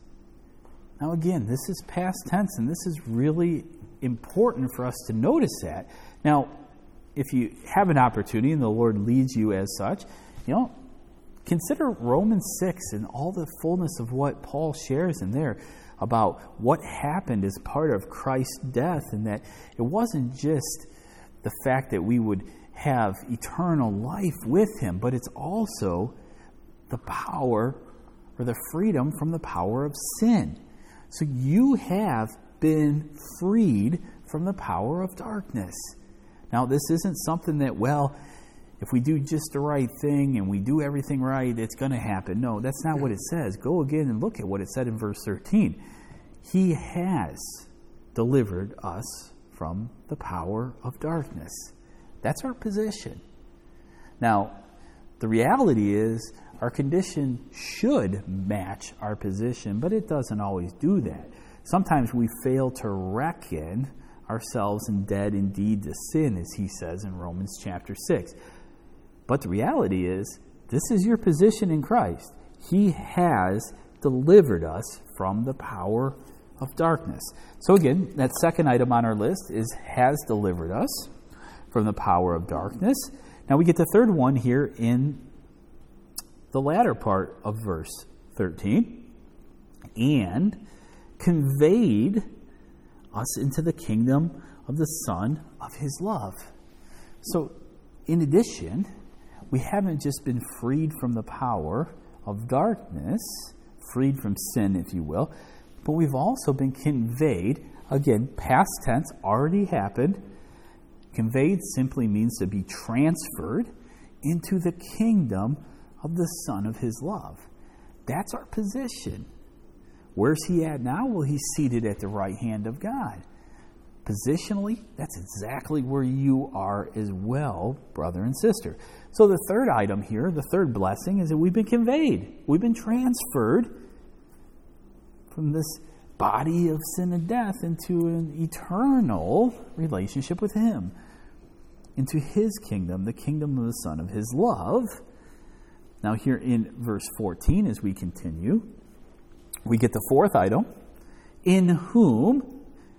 Now, again, this is past tense, and this is really important for us to notice that. Now, if you have an opportunity and the Lord leads you as such, you know, consider Romans six and all the fullness of what Paul shares in there about what happened as part of Christ's death, and that it wasn't just the fact that we would have eternal life with him, but it's also the power or the freedom from the power of sin. So you have been freed from the power of darkness. Now, this isn't something that, well, if we do just the right thing and we do everything right, it's going to happen. No, that's not what it says. Go again and look at what it said in verse thirteen. He has delivered us from the power of darkness. That's our position. Now, the reality is our condition should match our position, but it doesn't always do that. Sometimes we fail to reckon ourselves and dead indeed to sin, as he says in Romans chapter six. But the reality is, this is your position in Christ. He has delivered us from the power of darkness. So again, that second item on our list is has delivered us from the power of darkness. Now we get the third one here in the latter part of verse thirteen. And conveyed us into the kingdom of the Son of his love. So, in addition, we haven't just been freed from the power of darkness, freed from sin, if you will, but we've also been conveyed, again, past tense, already happened. Conveyed simply means to be transferred into the kingdom of the Son of his love. That's our position. Where's he at now? Well, he's seated at the right hand of God. Positionally, that's exactly where you are as well, brother and sister. So the third item here, the third blessing, is that we've been conveyed. We've been transferred from this body of sin and death into an eternal relationship with him, into his kingdom, the kingdom of the Son of his love. Now here in verse fourteen, as we continue, we get the fourth item, in whom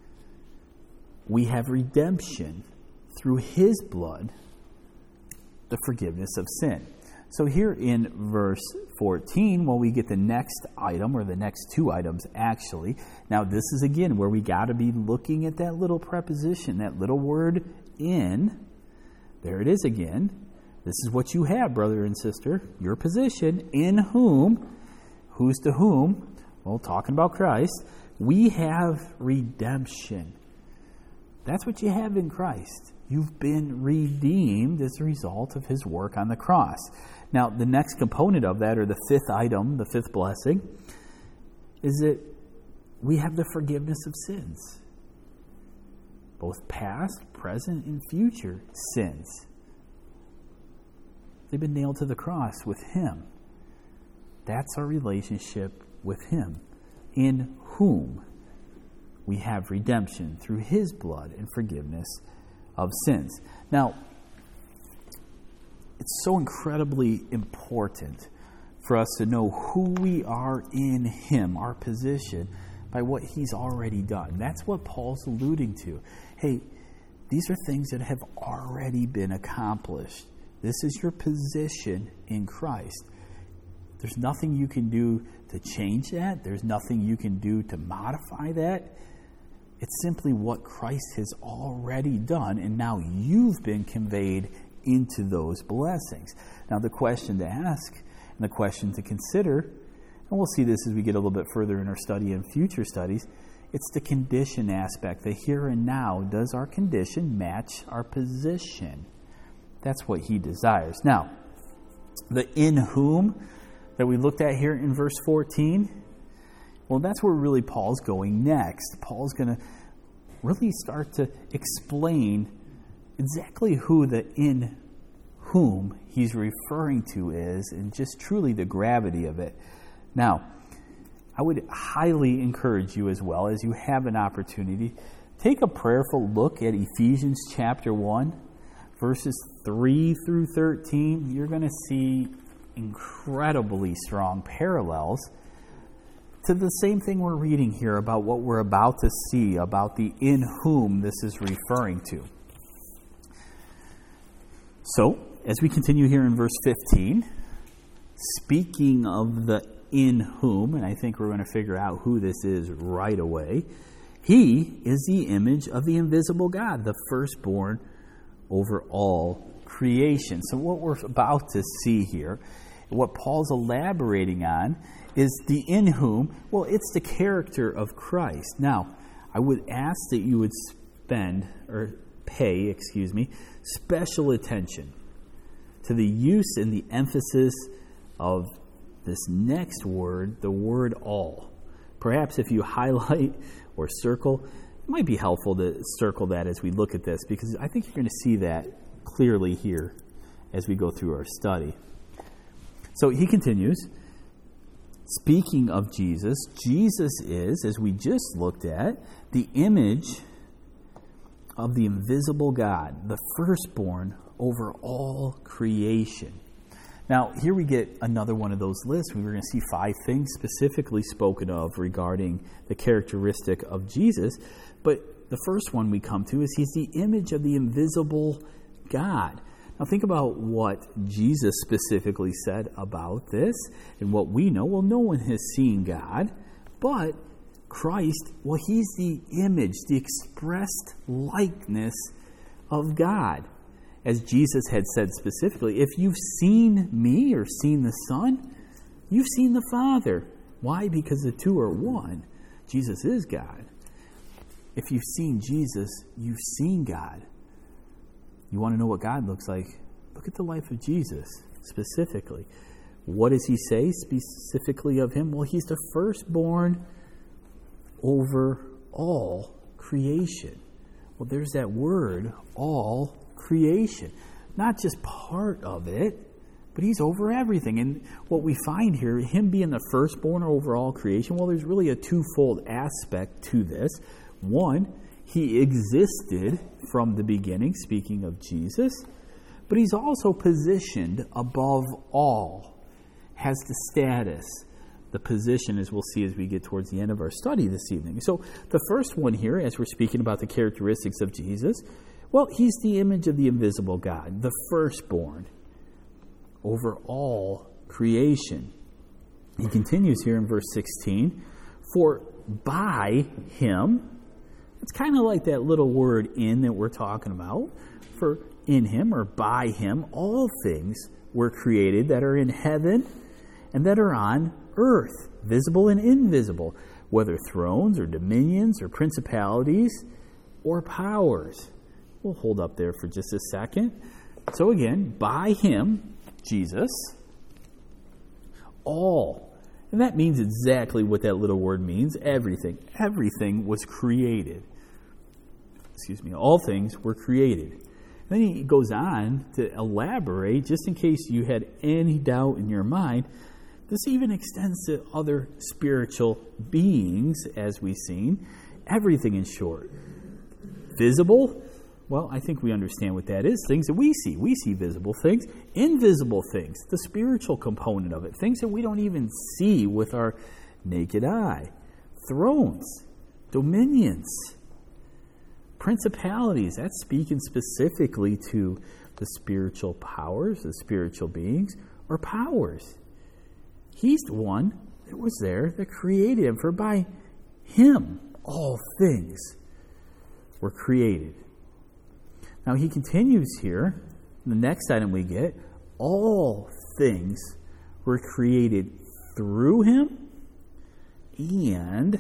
we have redemption through his blood, the forgiveness of sin. So here in verse fourteen, well, we get the next item, or the next two items actually. Now this is again where we got to be looking at that little preposition, that little word in. There it is again. This is what you have, brother and sister, your position, in whom, who's to whom? Well, talking about Christ, we have redemption. That's what you have in Christ. You've been redeemed as a result of his work on the cross. Now, the next component of that, or the fifth item, the fifth blessing, is that we have the forgiveness of sins. Both past, present, and future sins. They've been nailed to the cross with him. That's our relationship with him, in whom we have redemption through his blood and forgiveness of sins. Now, it's so incredibly important for us to know who we are in him, our position, by what he's already done. That's what Paul's alluding to. Hey, these are things that have already been accomplished. This is your position in Christ. There's nothing you can do to change that. There's nothing you can do to modify that. It's simply what Christ has already done, and now you've been conveyed into those blessings. Now, the question to ask and the question to consider, and we'll see this as we get a little bit further in our study and future studies, it's the condition aspect, the here and now. Does our condition match our position? That's what he desires. Now, the in whom that we looked at here in verse fourteen, well, that's where really Paul's going next. Paul's going to really start to explain exactly who the in whom he's referring to is, and just truly the gravity of it. Now, I would highly encourage you as well, as you have an opportunity, take a prayerful look at Ephesians chapter one, verses three through thirteen. You're going to see incredibly strong parallels to the same thing we're reading here about what we're about to see, about the in whom this is referring to. So, as we continue here in verse fifteen, speaking of the in whom, and I think we're going to figure out who this is right away, he is the image of the invisible God, the firstborn over all creation. So what we're about to see here, what Paul's elaborating on, is the in whom. Well, it's the character of Christ. Now, I would ask that you would spend, or pay, excuse me, special attention to the use and the emphasis of this next word, the word all. Perhaps if you highlight or circle, it might be helpful to circle that as we look at this, because I think you're going to see that clearly here as we go through our study. So he continues, speaking of Jesus, Jesus is, as we just looked at, the image of the invisible God, the firstborn over all creation. Now, here we get another one of those lists. We were going to see five things specifically spoken of regarding the characteristic of Jesus. But the first one we come to is he's the image of the invisible God. Now, think about what Jesus specifically said about this and what we know. Well, no one has seen God, but Christ, well, he's the image, the expressed likeness of God. As Jesus had said specifically, if you've seen me or seen the Son, you've seen the Father. Why? Because the two are one. Jesus is God. If you've seen Jesus, you've seen God. You want to know what God looks like? Look at the life of Jesus specifically. What does he say specifically of him? Well, he's the firstborn over all creation. Well, there's that word, all creation. Not just part of it, but he's over everything. And what we find here, him being the firstborn over all creation, well, there's really a twofold aspect to this. One, he existed from the beginning, speaking of Jesus, but he's also positioned above all, has the status, the position, as we'll see as we get towards the end of our study this evening. So the first one here, as we're speaking about the characteristics of Jesus, well, he's the image of the invisible God, the firstborn over all creation. He continues here in verse sixteen, for by him, it's kind of like that little word in that we're talking about, for in him or by him, all things were created that are in heaven and that are on earth, visible and invisible, whether thrones or dominions or principalities or powers. We'll hold up there for just a second. So again, by him, Jesus, all. And that means exactly what that little word means, everything. Everything was created. Excuse me, all things were created. Then he goes on to elaborate, just in case you had any doubt in your mind. This even extends to other spiritual beings, as we've seen. Everything, in short. Visible, well, I think we understand what that is. Things that we see. We see visible things. Invisible things, the spiritual component of it. Things that we don't even see with our naked eye. Thrones, dominions, principalities. That's speaking specifically to the spiritual powers, the spiritual beings, or powers. He's the one that was there that created him. For by him all things were created. Now he continues here. The next item we get, all things were created through him and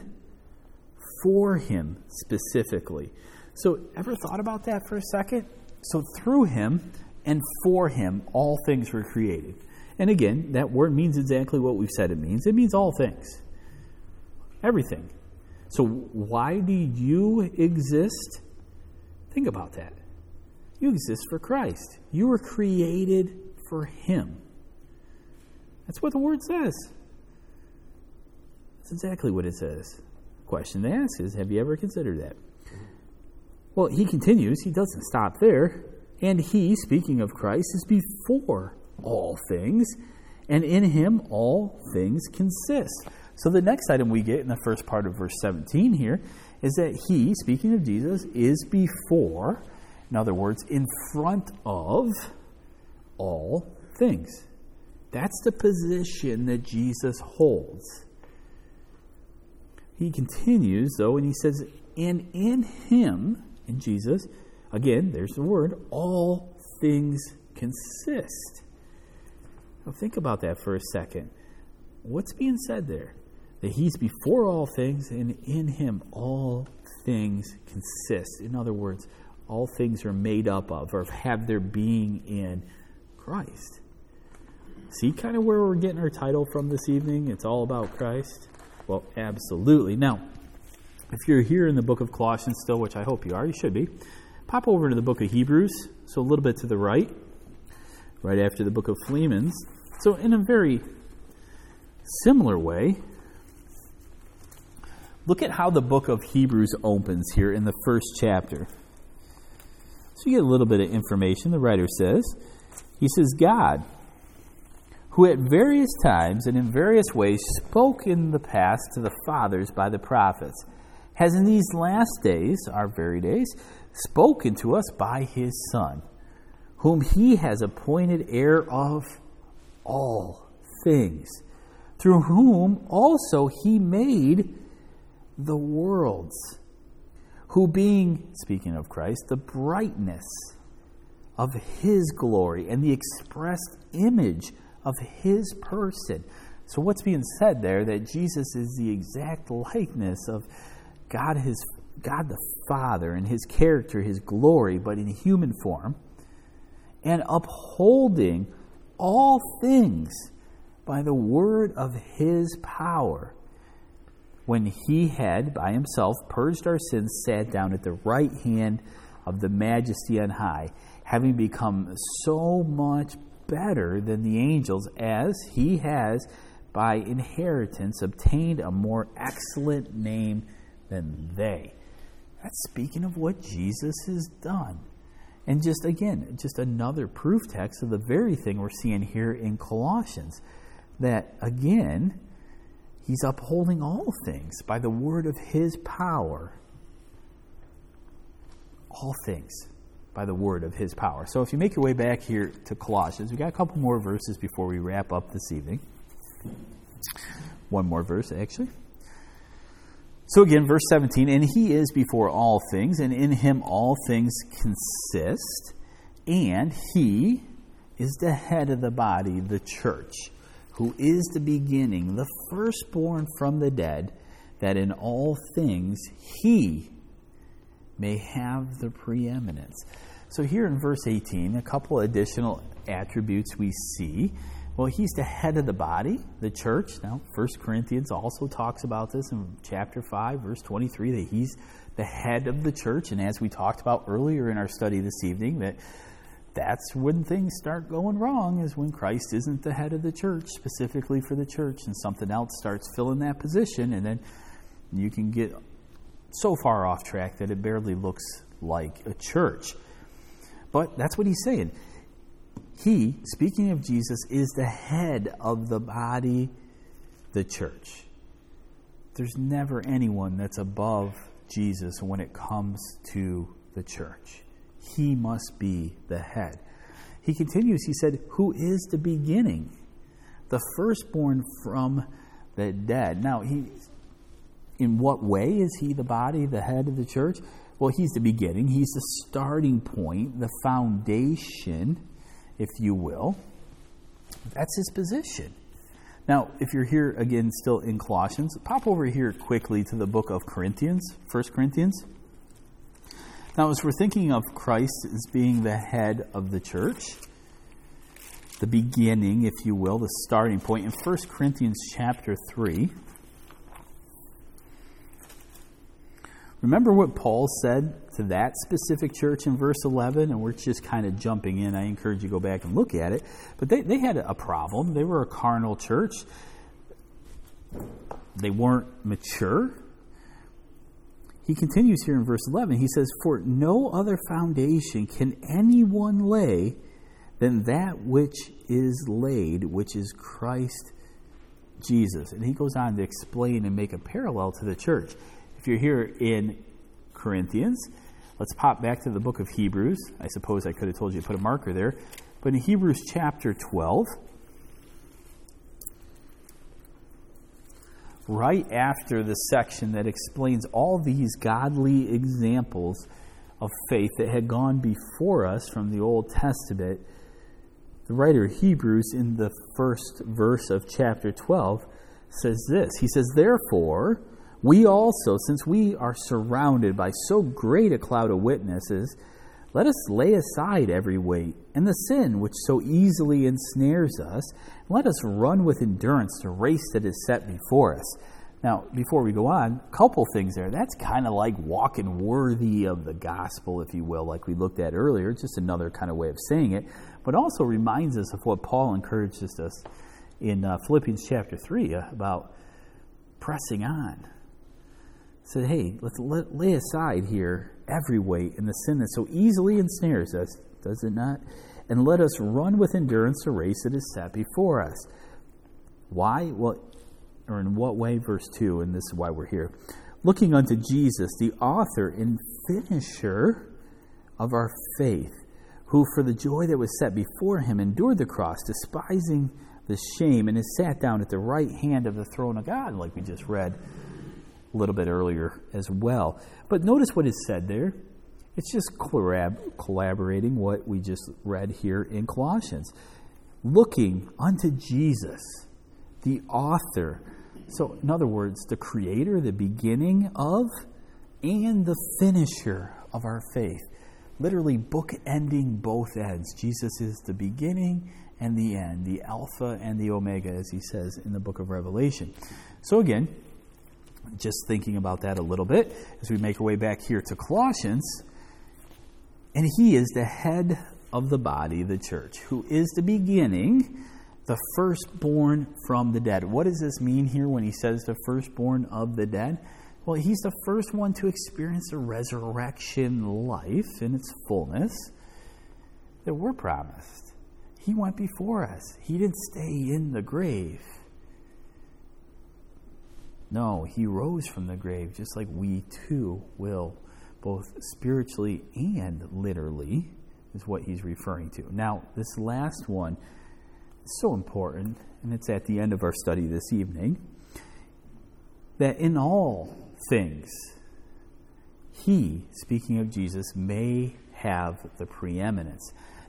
for him specifically. So ever thought about that for a second? So through him and for him, all things were created. And again, that word means exactly what we've said it means. It means all things. Everything. So why do you exist? Think about that. You exist for Christ. You were created for him. That's what the word says. That's exactly what it says. The question to ask is, have you ever considered that? Well, he continues. He doesn't stop there. And he, speaking of Christ, is before all things, and in him all things consist. So the next item we get in the first part of verse seventeen here is that he, speaking of Jesus, is before, in other words, in front of all things. That's the position that Jesus holds. He continues, though, and he says, and in him, in Jesus, again, there's the word, all things consist. Now think about that for a second. What's being said there? That he's before all things, and in him all things consist. In other words, all things are made up of or have their being in Christ. See kind of where we're getting our title from this evening? It's all about Christ? Well, absolutely. Now, if you're here in the book of Colossians still, which I hope you are, you should be, pop over to the book of Hebrews, so a little bit to the right, right after the book of Philemon. So in a very similar way, look at how the book of Hebrews opens here in the first chapter. So you get a little bit of information. The writer says, he says, God, who at various times and in various ways spoke in the past to the fathers by the prophets, has in these last days, our very days, spoken to us by his Son, whom he has appointed heir of all things, through whom also he made the worlds, who being, speaking of Christ, the brightness of his glory and the expressed image of his person. So what's being said there? That Jesus is the exact likeness of God, his God the Father, and his character, his glory, but in human form, and upholding all things by the word of his power, when he had by himself purged our sins, sat down at the right hand of the Majesty on high, having become so much better than the angels, as he has by inheritance obtained a more excellent name than they. That's speaking of what Jesus has done. And just again, just another proof text of the very thing we're seeing here in Colossians. That again, he's upholding all things by the word of his power. All things by the word of his power. So if you make your way back here to Colossians, we've got a couple more verses before we wrap up this evening. One more verse, actually. So again, verse seventeen, and he is before all things, and in him all things consist. And he is the head of the body, the church, who is the beginning, the firstborn from the dead, that in all things he may have the preeminence. So here in verse eighteen, a couple additional attributes we see. Well, he's the head of the body, the church. Now, First Corinthians also talks about this in chapter five, verse twenty-three, that he's the head of the church. And as we talked about earlier in our study this evening, that that's when things start going wrong, is when Christ isn't the head of the church, specifically for the church, and something else starts filling that position, and then you can get so far off track that it barely looks like a church. But that's what he's saying. He, speaking of Jesus, is the head of the body, the church. There's never anyone that's above Jesus when it comes to the church. He must be the head. He continues, he said, who is the beginning, the firstborn from the dead. Now, he, in what way is he the body, the head of the church? Well, he's the beginning. He's the starting point, the foundation, if you will. That's his position. Now, if you're here again still in Colossians, pop over here quickly to the book of Corinthians, First Corinthians. Now, as we're thinking of Christ as being the head of the church, the beginning, if you will, the starting point, in First Corinthians chapter three, remember what Paul said to that specific church in verse eleven? And we're just kind of jumping in. I encourage you to go back and look at it. But they, they had a problem. They were a carnal church. They weren't mature. He continues here in verse eleven. He says, for no other foundation can anyone lay than that which is laid, which is Christ Jesus. And he goes on to explain and make a parallel to the church. If you're here in Corinthians, let's pop back to the book of Hebrews. I suppose I could have told you to put a marker there. But in Hebrews chapter twelve, right after the section that explains all these godly examples of faith that had gone before us from the Old Testament, the writer of Hebrews in the first verse of chapter twelve says this. He says, therefore, we also, since we are surrounded by so great a cloud of witnesses, let us lay aside every weight and the sin which so easily ensnares us, and let us run with endurance the race that is set before us. Now, before we go on, a couple things there. That's kind of like walking worthy of the gospel, if you will, like we looked at earlier. It's just another kind of way of saying it, but also reminds us of what Paul encourages us in uh, Philippians chapter three uh, about pressing on. Said, hey, let's let, lay aside here every weight and the sin that so easily ensnares us, does it not? And let us run with endurance the race that is set before us. Why? Well, or in what way? Verse two, and this is why we're here. Looking unto Jesus, the author and finisher of our faith, who for the joy that was set before him endured the cross, despising the shame, and is sat down at the right hand of the throne of God, like we just read a little bit earlier as well. But notice what is said there. It's just collab- collaborating what we just read here in Colossians. Looking unto Jesus, the author. So, in other words, the creator, the beginning of, and the finisher of our faith. Literally bookending both ends. Jesus is the beginning and the end, the Alpha and the Omega, as he says in the book of Revelation. So again, just thinking about that a little bit as we make our way back here to Colossians. And he is the head of the body, the church, who is the beginning, the firstborn from the dead. What does this mean here when he says the firstborn of the dead? Well, he's the first one to experience the resurrection life in its fullness that we're promised. He went before us. He didn't stay in the grave. No, he rose from the grave, just like we too will, both spiritually and literally, is what he's referring to. Now, this last one is so important, and it's at the end of our study this evening, that in all things, he, speaking of Jesus, may have the preeminence.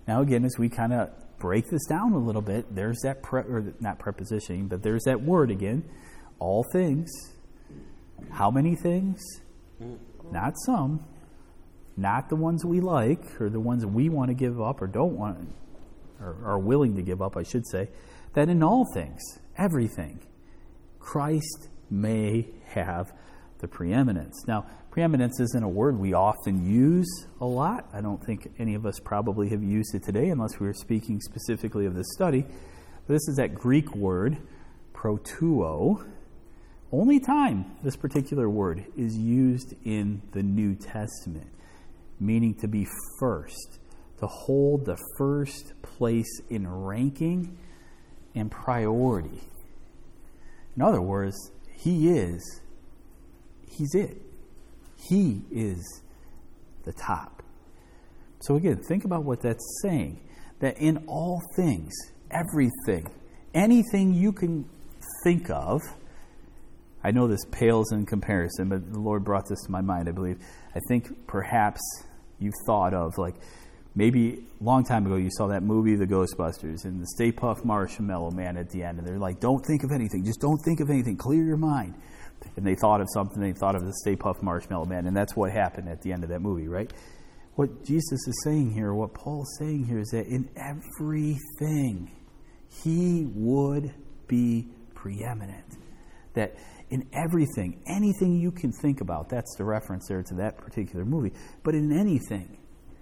Now, again, as we kind of break this down a little bit, there's that, pre- or not preposition, but there's that word again, all things. How many things? Not some. Not the ones we like, or the ones we want to give up, or don't want, or are willing to give up, I should say. That in all things, everything, Christ may have the preeminence. Now, preeminence isn't a word we often use a lot. I don't think any of us probably have used it today unless we were speaking specifically of this study. But this is that Greek word, protuo. Only time this particular word is used in the New Testament, meaning to be first, to hold the first place in ranking and priority. In other words, he is, he's it. He is the top. So again, think about what that's saying. That in all things, everything, anything you can think of, I know this pales in comparison, but the Lord brought this to my mind, I believe. I think perhaps you've thought of, like, maybe a long time ago you saw that movie, The Ghostbusters, and the Stay Puft Marshmallow Man at the end, and they're like, don't think of anything, just don't think of anything, clear your mind. And they thought of something, they thought of the Stay Puft Marshmallow Man, and that's what happened at the end of that movie, right? What Jesus is saying here, what Paul's saying here, is that in everything, he would be preeminent. That in everything, anything you can think about, that's the reference there to that particular movie, but in anything,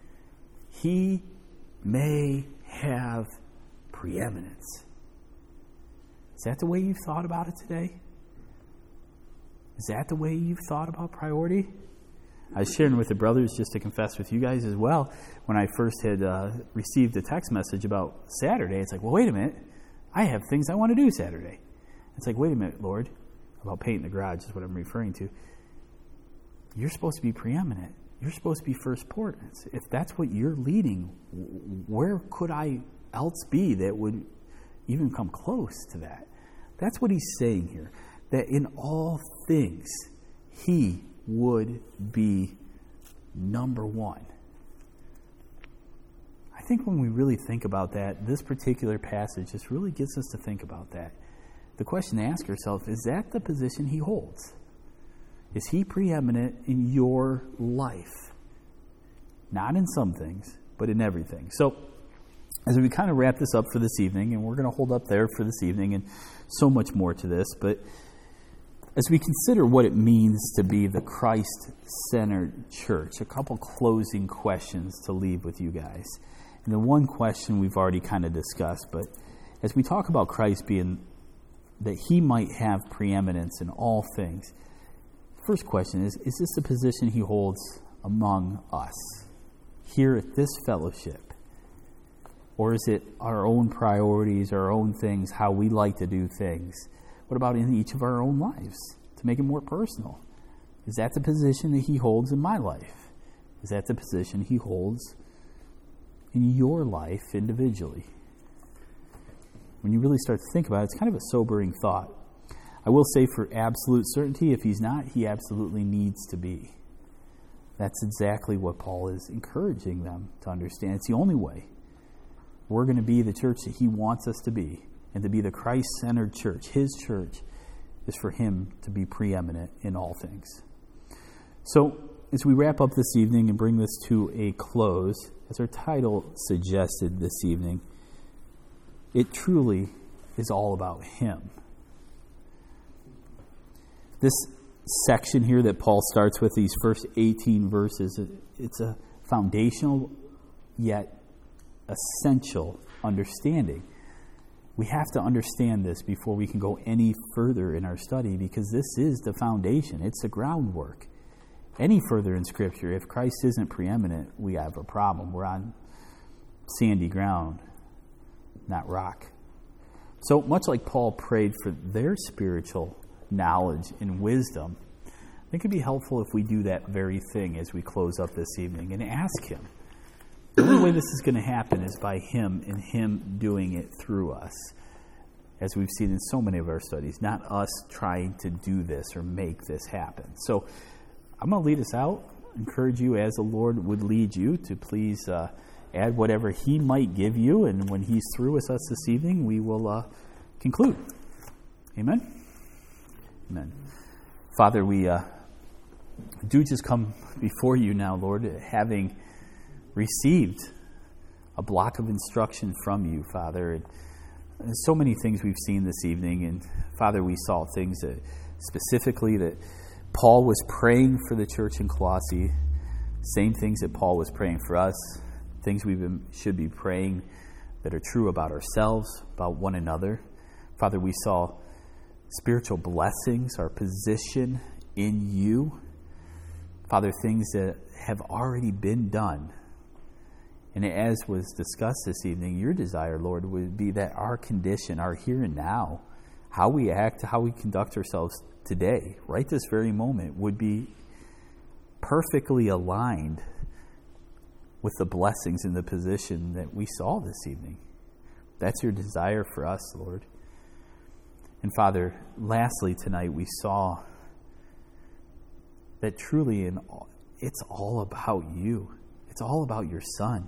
he may have preeminence. Is that the way you've thought about it today? Is that the way you've thought about priority? I was sharing with the brothers, just to confess with you guys as well, when I first had uh, received a text message about Saturday, it's like, well, wait a minute. I have things I want to do Saturday. It's like, wait a minute, Lord. About painting the garage is what I'm referring to. You're supposed to be preeminent. You're supposed to be first importance. If that's what you're leading, where could I else be that would even come close to that? That's what he's saying here. That in all things, he would be number one. I think when we really think about that, this particular passage just really gets us to think about that. The question to ask yourself, is that the position he holds? Is he preeminent in your life? Not in some things, but in everything. So, as we kind of wrap this up for this evening, and we're going to hold up there for this evening, and so much more to this, but as we consider what it means to be the Christ-centered church, a couple closing questions to leave with you guys. And the one question we've already kind of discussed, but as we talk about Christ being that he might have preeminence in all things, first question is, is this the position he holds among us here at this fellowship? Or is it our own priorities, our own things, how we like to do things? What about in each of our own lives to make it more personal? Is that the position that he holds in my life? Is that the position he holds in your life individually? When you really start to think about it, it's kind of a sobering thought. I will say for absolute certainty, if he's not, he absolutely needs to be. That's exactly what Paul is encouraging them to understand. It's the only way we're going to be the church that he wants us to be, and to be the Christ-centered church. His church is for him to be preeminent in all things. So, as we wrap up this evening and bring this to a close, as our title suggested this evening, it truly is all about him. This section here that Paul starts with, these first eighteen verses, it's a foundational yet essential understanding. We have to understand this before we can go any further in our study, because this is the foundation. It's the groundwork. Any further in Scripture, if Christ isn't preeminent, we have a problem. We're on sandy ground, not rock. So much like Paul prayed for their spiritual knowledge and wisdom, I think it'd be helpful if we do that very thing as we close up this evening and ask him. The only way this is going to happen is by him and him doing it through us, as we've seen in so many of our studies, not us trying to do this or make this happen. So I'm going to lead us out, encourage you as the Lord would lead you to please, uh, add whatever he might give you, and when he's through with us this evening, we will uh, conclude. Amen? Amen. Father, we uh, do just come before you now, Lord, having received a block of instruction from you, Father. And there's so many things we've seen this evening, and Father, we saw things that specifically that Paul was praying for the church in Colossae, same things that Paul was praying for us, things we should be praying that are true about ourselves, about one another. Father, we saw spiritual blessings, our position in you. Father, things that have already been done. And as was discussed this evening, your desire, Lord, would be that our condition, our here and now, how we act, how we conduct ourselves today, right this very moment, would be perfectly aligned with the blessings and the position that we saw this evening. That's your desire for us, Lord. And Father, lastly tonight we saw that truly in all, it's all about you. It's all about your Son.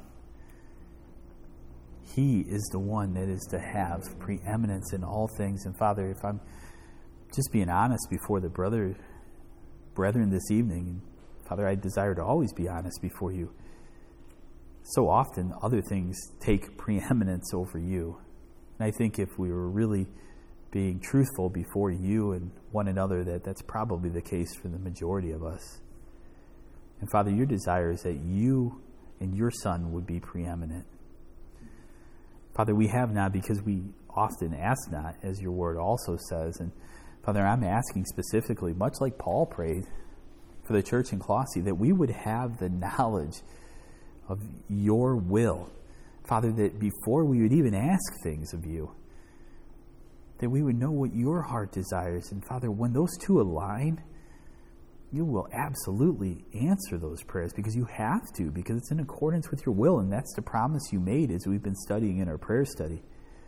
He is the one that is to have preeminence in all things. And Father, if I'm just being honest before the brother, brethren this evening, and Father, I desire to always be honest before you. So often other things take preeminence over you. And I think if we were really being truthful before you and one another, that that's probably the case for the majority of us. And Father, your desire is that you and your Son would be preeminent. Father, we have not because we often ask not, as your word also says. And Father, I'm asking specifically, much like Paul prayed for the church in Colossae, that we would have the knowledge of your will. Father, that before we would even ask things of you, that we would know what your heart desires. And Father, when those two align, you will absolutely answer those prayers because you have to, because it's in accordance with your will. And that's the promise you made as we've been studying in our prayer study.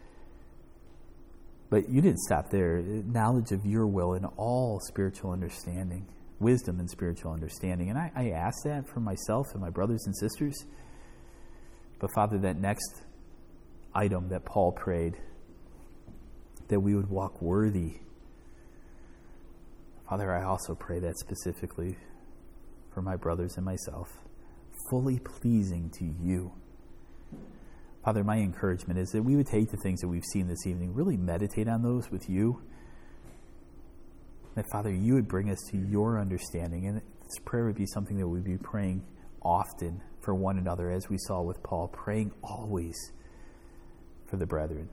But you didn't stop there. Knowledge of your will and all spiritual understanding, wisdom and spiritual understanding. And I, I ask that for myself and my brothers and sisters. But Father, that next item that Paul prayed, that we would walk worthy. Father, I also pray that specifically for my brothers and myself, fully pleasing to you. Father, my encouragement is that we would take the things that we've seen this evening, really meditate on those with you. That, Father, you would bring us to your understanding. And this prayer would be something that we'd be praying often for one another, as we saw with Paul, praying always for the brethren.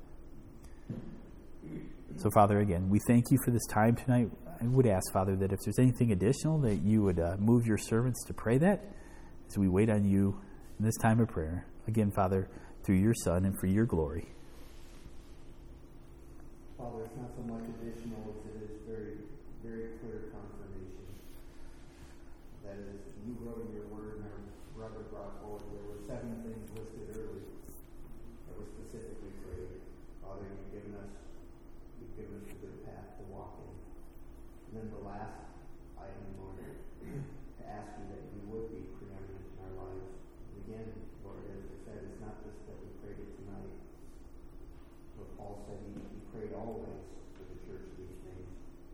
So, Father, again, we thank you for this time tonight. I would ask, Father, that if there's anything additional, that you would uh, move your servants to pray that as we wait on you in this time of prayer. Again, Father, through your Son and for your glory. Father, it's not so much additional as it is very, very clear confirmation. That is, you wrote in your word, and our brother brought forward, there were seven things listed early that were specifically prayed. Father, you've given us, you've given us a good path to walk in. And then the last item, Lord, to ask you that you would be preeminent in our lives. And again, Lord, as I said, it's not just that we prayed it tonight, but Paul said he, he prayed always for the church these things.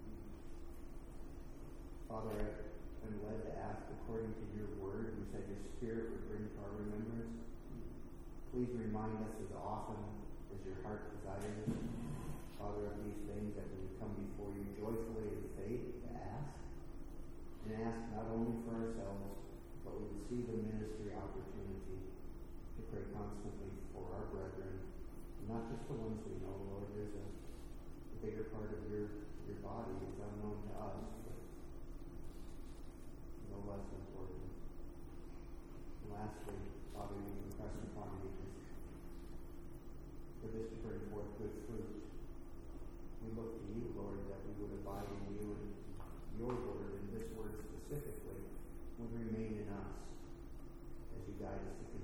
Father, I'm led to ask according to your word. You said your Spirit would bring to our remembrance. Please remind us as often as your heart desires, Father, of these things, that we would come before you joyfully in faith to ask, and ask not only for ourselves, but we would see the ministry opportunity to pray constantly for our brethren, not just the ones we know, Lord. There's a, a bigger part of your, your body is unknown to us, but no less important. And lastly, Father, you impress upon me for this to bring forth good fruit. We look to you, Lord, that we would abide in you, and your word, and this word specifically, would remain in us as you guide us to